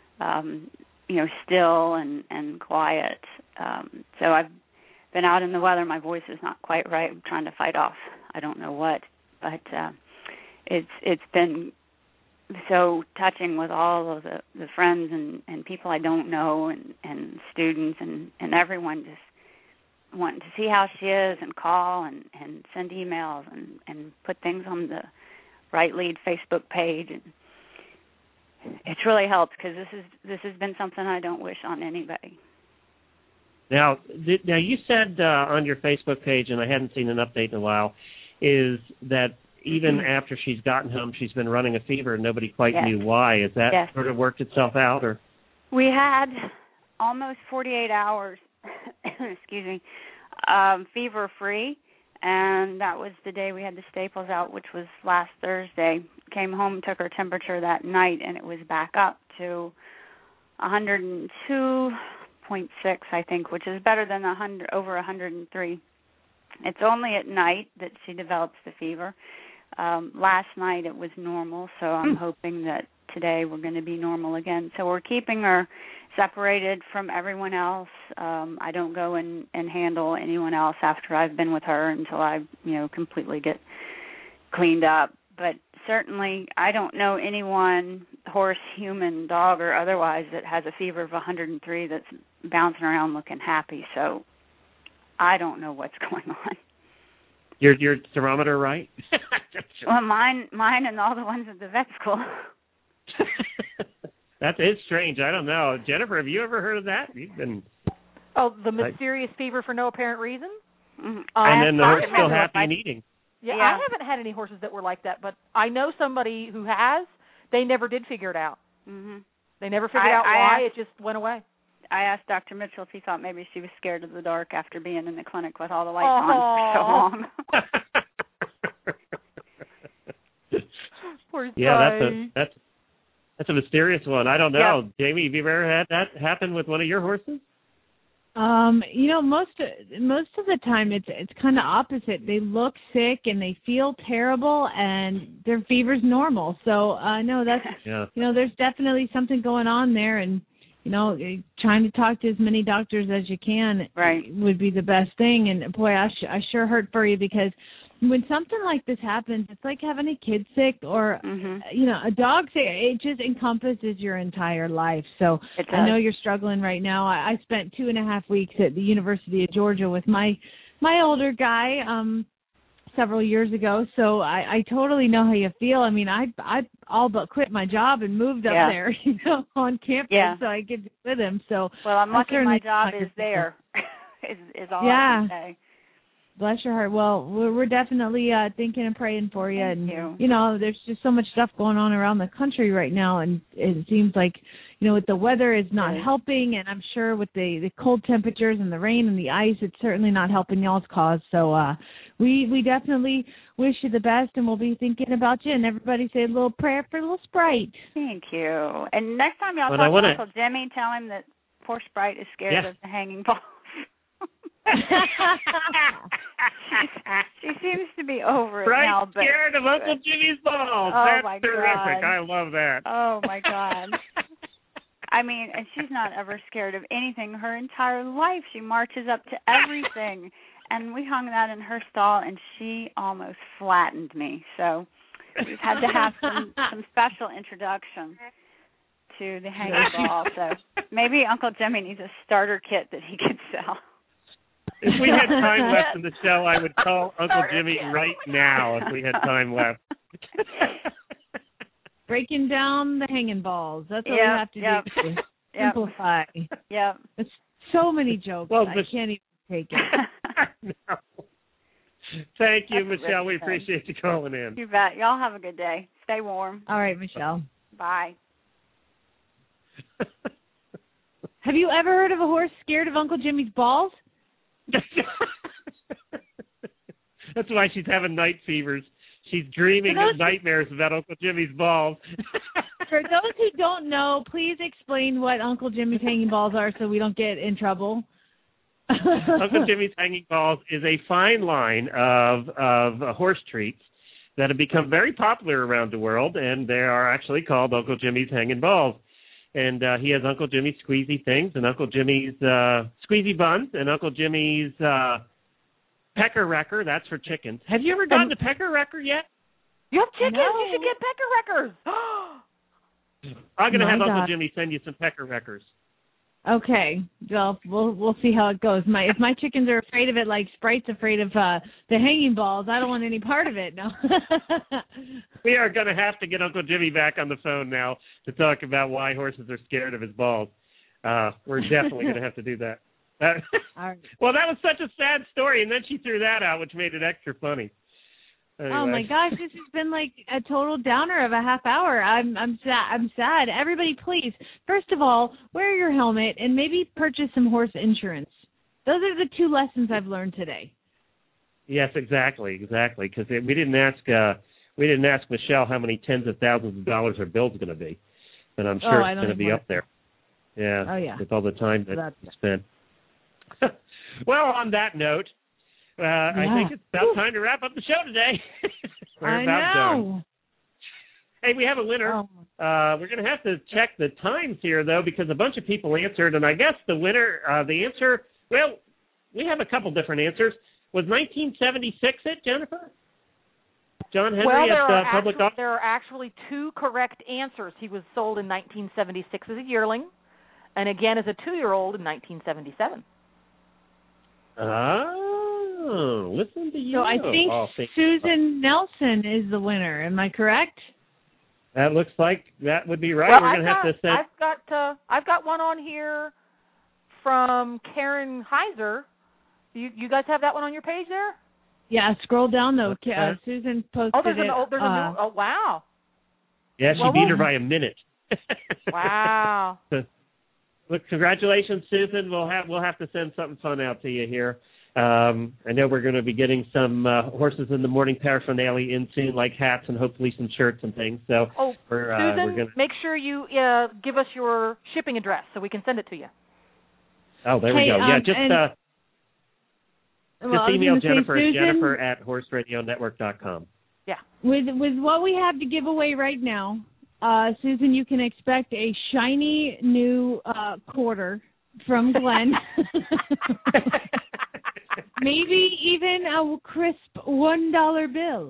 still and quiet. So I've been out in the weather. My voice is not quite right. I'm trying to fight off I don't know what, but it's been so touching with all of the friends and people I don't know and students and everyone just wanting to see how she is and call and send emails and put things on the Right Lead Facebook page, and it's really helped because this has been something I don't wish on anybody. Now you said on your Facebook page, and I hadn't seen an update in a while, is that even after she's gotten home, she's been running a fever and nobody quite knew why. Is that sort of worked itself out, or? We had almost 48 hours, excuse me, fever-free, and that was the day we had the staples out, which was last Thursday. Came home, took her temperature that night, and it was back up to 102.6, I think, which is better than over 103. It's only at night that she develops the fever. Last night it was normal, so I'm hoping that today we're going to be normal again. So we're keeping her separated from everyone else. I don't go and handle anyone else after I've been with her until I, completely get cleaned up. But certainly I don't know anyone, horse, human, dog, or otherwise, that has a fever of 103 that's bouncing around looking happy. So I don't know what's going on. Your thermometer, right? Well, mine and all the ones at the vet school. It's strange. I don't know. Jennifer, have you ever heard of that? You've been... Oh, the mysterious fever for no apparent reason? Mm-hmm. And then the horse still happy and eating. Yeah, I haven't had any horses that were like that, but I know somebody who has. They never did figure it out. Mm-hmm. They never figured out why. It just went away. I asked Dr. Mitchell if he thought maybe she was scared of the dark after being in the clinic with all the lights on for so long. Poor that's a mysterious one. I don't know. Yeah. Jamie, have you ever had that happen with one of your horses? Most of the time it's kind of opposite. They look sick and they feel terrible, and their fever's normal. So no, that's there's definitely something going on there, and trying to talk to as many doctors as you can would be the best thing. And boy, I sure hurt for you, because when something like this happens, it's like having a kid sick or, a dog sick. It just encompasses your entire life. So I know you're struggling right now. I spent 2.5 weeks at the University of Georgia with my older guy several years ago. So I totally know how you feel. I mean, I all but quit my job and moved up there, on campus so I could be with him. So I'm lucky my job is there. is all I can say. Bless your heart. Well, we're definitely thinking and praying for you. Thank and you. There's just so much stuff going on around the country right now, and it seems like with the weather is not Right. helping, and I'm sure with the cold temperatures and the rain and the ice, it's certainly not helping y'all's cause. So we definitely wish you the best, and we'll be thinking about you. And everybody say a little prayer for little Sprite. Thank you. And next time y'all But talk I wanna- to Uncle Jimmy, tell him that poor Sprite is scared Yeah. of the hanging balls. She seems to be over it Right, now. But scared of Uncle Jimmy's balls. Oh, That's my terrific. God. I love that. Oh my God. I mean, and she's not ever scared of anything. Her entire life, she marches up to everything. And we hung that in her stall, and she almost flattened me. So we've had to have some special introduction to the hanging ball. So maybe Uncle Jimmy needs a starter kit that he could sell. If we had time left in the show, I would call Uncle Jimmy right now if we had time left. Breaking down the hanging balls. That's what Yep, we have to yep. do. Yep. Simplify. Yep. It's so many jokes. Well, I but- can't even take it. No. Thank you, That's Michelle. rich, We then. appreciate you calling in. You bet. Y'all have a good day. Stay warm. All right, Michelle. Bye. Have you ever heard of a horse scared of Uncle Jimmy's balls? That's why she's having night fevers. She's dreaming of nightmares about Uncle Jimmy's balls. For those who don't know, please explain what Uncle Jimmy's hanging balls are so we don't get in trouble. Uncle Jimmy's hanging balls is a fine line of horse treats that have become very popular around the world, and they are actually called Uncle Jimmy's hanging balls. And he has Uncle Jimmy's squeezy things, and Uncle Jimmy's squeezy buns, and Uncle Jimmy's pecker wrecker. That's for chickens. Have you ever gotten a pecker wrecker yet? You have chickens. No. You should get pecker wreckers. I'm going to My have Uncle God. Jimmy send you some pecker wreckers. Okay, well, we'll see how it goes. If my chickens are afraid of it, like Sprite's afraid of the hanging balls, I don't want any part of it. No. We are going to have to get Uncle Jimmy back on the phone now to talk about why horses are scared of his balls. We're definitely going to have to do that. All right. Well, that was such a sad story, and then she threw that out, which made it extra funny. Anyway. Oh my gosh, this has been like a total downer of a half hour. I'm sad. Everybody, please, first of all, wear your helmet and maybe purchase some horse insurance. Those are the two lessons I've learned today. Yes, exactly. Because we didn't ask Michelle how many tens of thousands of dollars her bill's going to be, and I'm sure it's going to be up there. Yeah. Oh yeah. With all the time that's spent. Well, on that note, I think it's about time to wrap up the show today. We're about done. Hey, we have a winner. Oh. We're going to have to check the times here, though, because a bunch of people answered, and I guess the winner, the answer, well, we have a couple different answers. Was 1976 it, Jennifer? John Henry at Public Auction? There are actually two correct answers. He was sold in 1976 as a yearling, and again as a 2-year-old in 1977. Oh, listen to you. So I think Susan Nelson is the winner. Am I correct? That looks like that would be right. Well, We're going to have to send. I've got one on here from Karen Heiser. You guys have that one on your page there? Yeah, scroll down though. Susan posted there's it. a new. Oh wow. Yeah, she beat her by a minute. Wow. Look, congratulations, Susan. We'll have to send something fun out to you here. I know we're going to be getting some horses in the morning paraphernalia in soon, like hats and hopefully some shirts and things. So Susan, we're going to make sure you give us your shipping address so we can send it to you. Oh, there we go. Yeah, just email Jennifer at jennifer@horseradionetwork.com. Yeah. With what we have to give away right now, Susan, you can expect a shiny new quarter from Glenn. Maybe even a crisp $1 bill.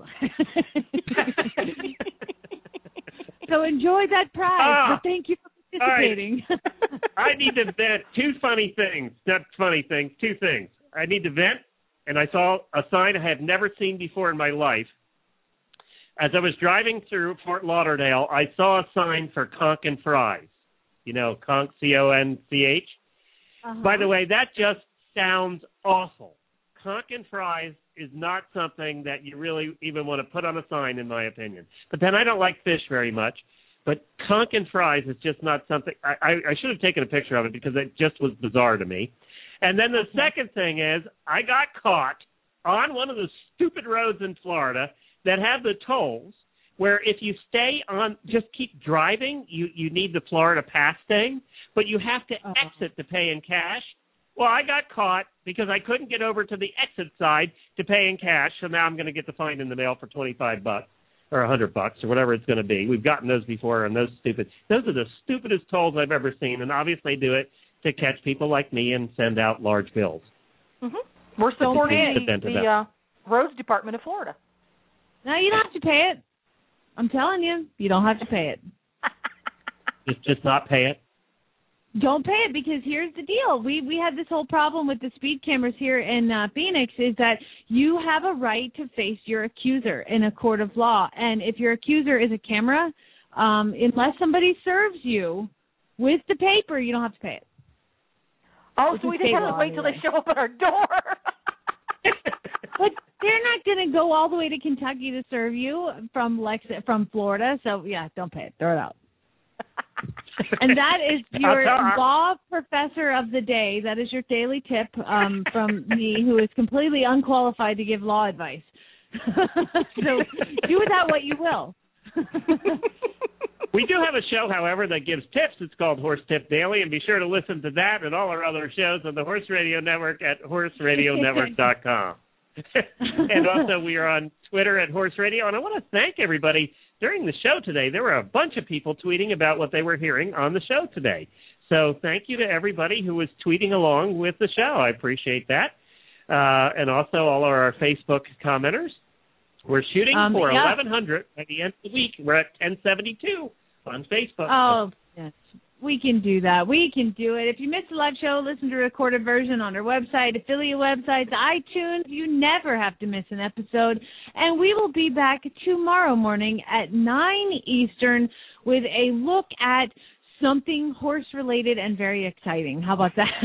So enjoy that prize. But thank you for participating. Right. I need to vent two funny things. Not funny things, two things. I need to vent, and I saw a sign I had never seen before in my life. As I was driving through Fort Lauderdale, I saw a sign for Conch and Fries. You know, Conch, Conch. By the way, that just sounds awful. Conch and Fries is not something that you really even want to put on a sign, in my opinion. But then I don't like fish very much. But conch and fries is just not something. I should have taken a picture of it because it just was bizarre to me. And then the second thing is I got caught on one of the stupid roads in Florida that have the tolls where if you stay on, just keep driving, you need the Florida pass thing, but you have to exit to pay in cash. Well, I got caught because I couldn't get over to the exit side to pay in cash, so now I'm going to get the fine in the mail for $25 or $100 or whatever it's going to be. We've gotten those before, and those are the stupidest tolls I've ever seen, and obviously do it to catch people like me and send out large bills. Mm-hmm. We're supporting the Roads Department of Florida. No, you don't have to pay it. I'm telling you, you don't have to pay it. Just not pay it? Don't pay it, because here's the deal. We had this whole problem with the speed cameras here in Phoenix, is that you have a right to face your accuser in a court of law. And if your accuser is a camera, unless somebody serves you with the paper, you don't have to pay it. Oh, so we just have to wait till they show up at our door. But they're not going to go all the way to Kentucky to serve you from Florida. So, yeah, don't pay it. Throw it out. And that is your law professor of the day. That is your daily tip from me, who is completely unqualified to give law advice. So do with that what you will. We do have a show, however, that gives tips. It's called Horse Tip Daily, and be sure to listen to that and all our other shows on the Horse Radio Network at horseradionetwork.com. And also we are on Twitter at Horse Radio. And I want to thank everybody. During the show today, there were a bunch of people tweeting about what they were hearing on the show today. So thank you to everybody who was tweeting along with the show. I appreciate that. And also all of our Facebook commenters. We're shooting for 1,100 by the end of the week. We're at 1072 on Facebook. Oh, yes. We can do that. We can do it. If you missed the live show, listen to a recorded version on our website, affiliate websites, iTunes. You never have to miss an episode. And we will be back tomorrow morning at 9 Eastern with a look at something horse-related and very exciting. How about that?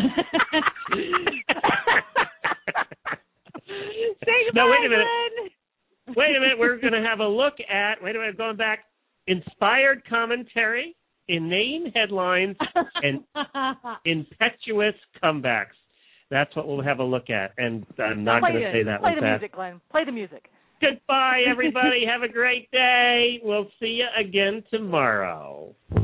Say goodbye, no, wait a minute. Glenn. Wait a minute. We're going to have a look at, going back, inspired commentary, inane headlines, and impetuous comebacks. That's what we'll have a look at, and I'm not going to say that Play one the fast. music, Glenn. Play the music. Goodbye, everybody. Have a great day. We'll see you again tomorrow.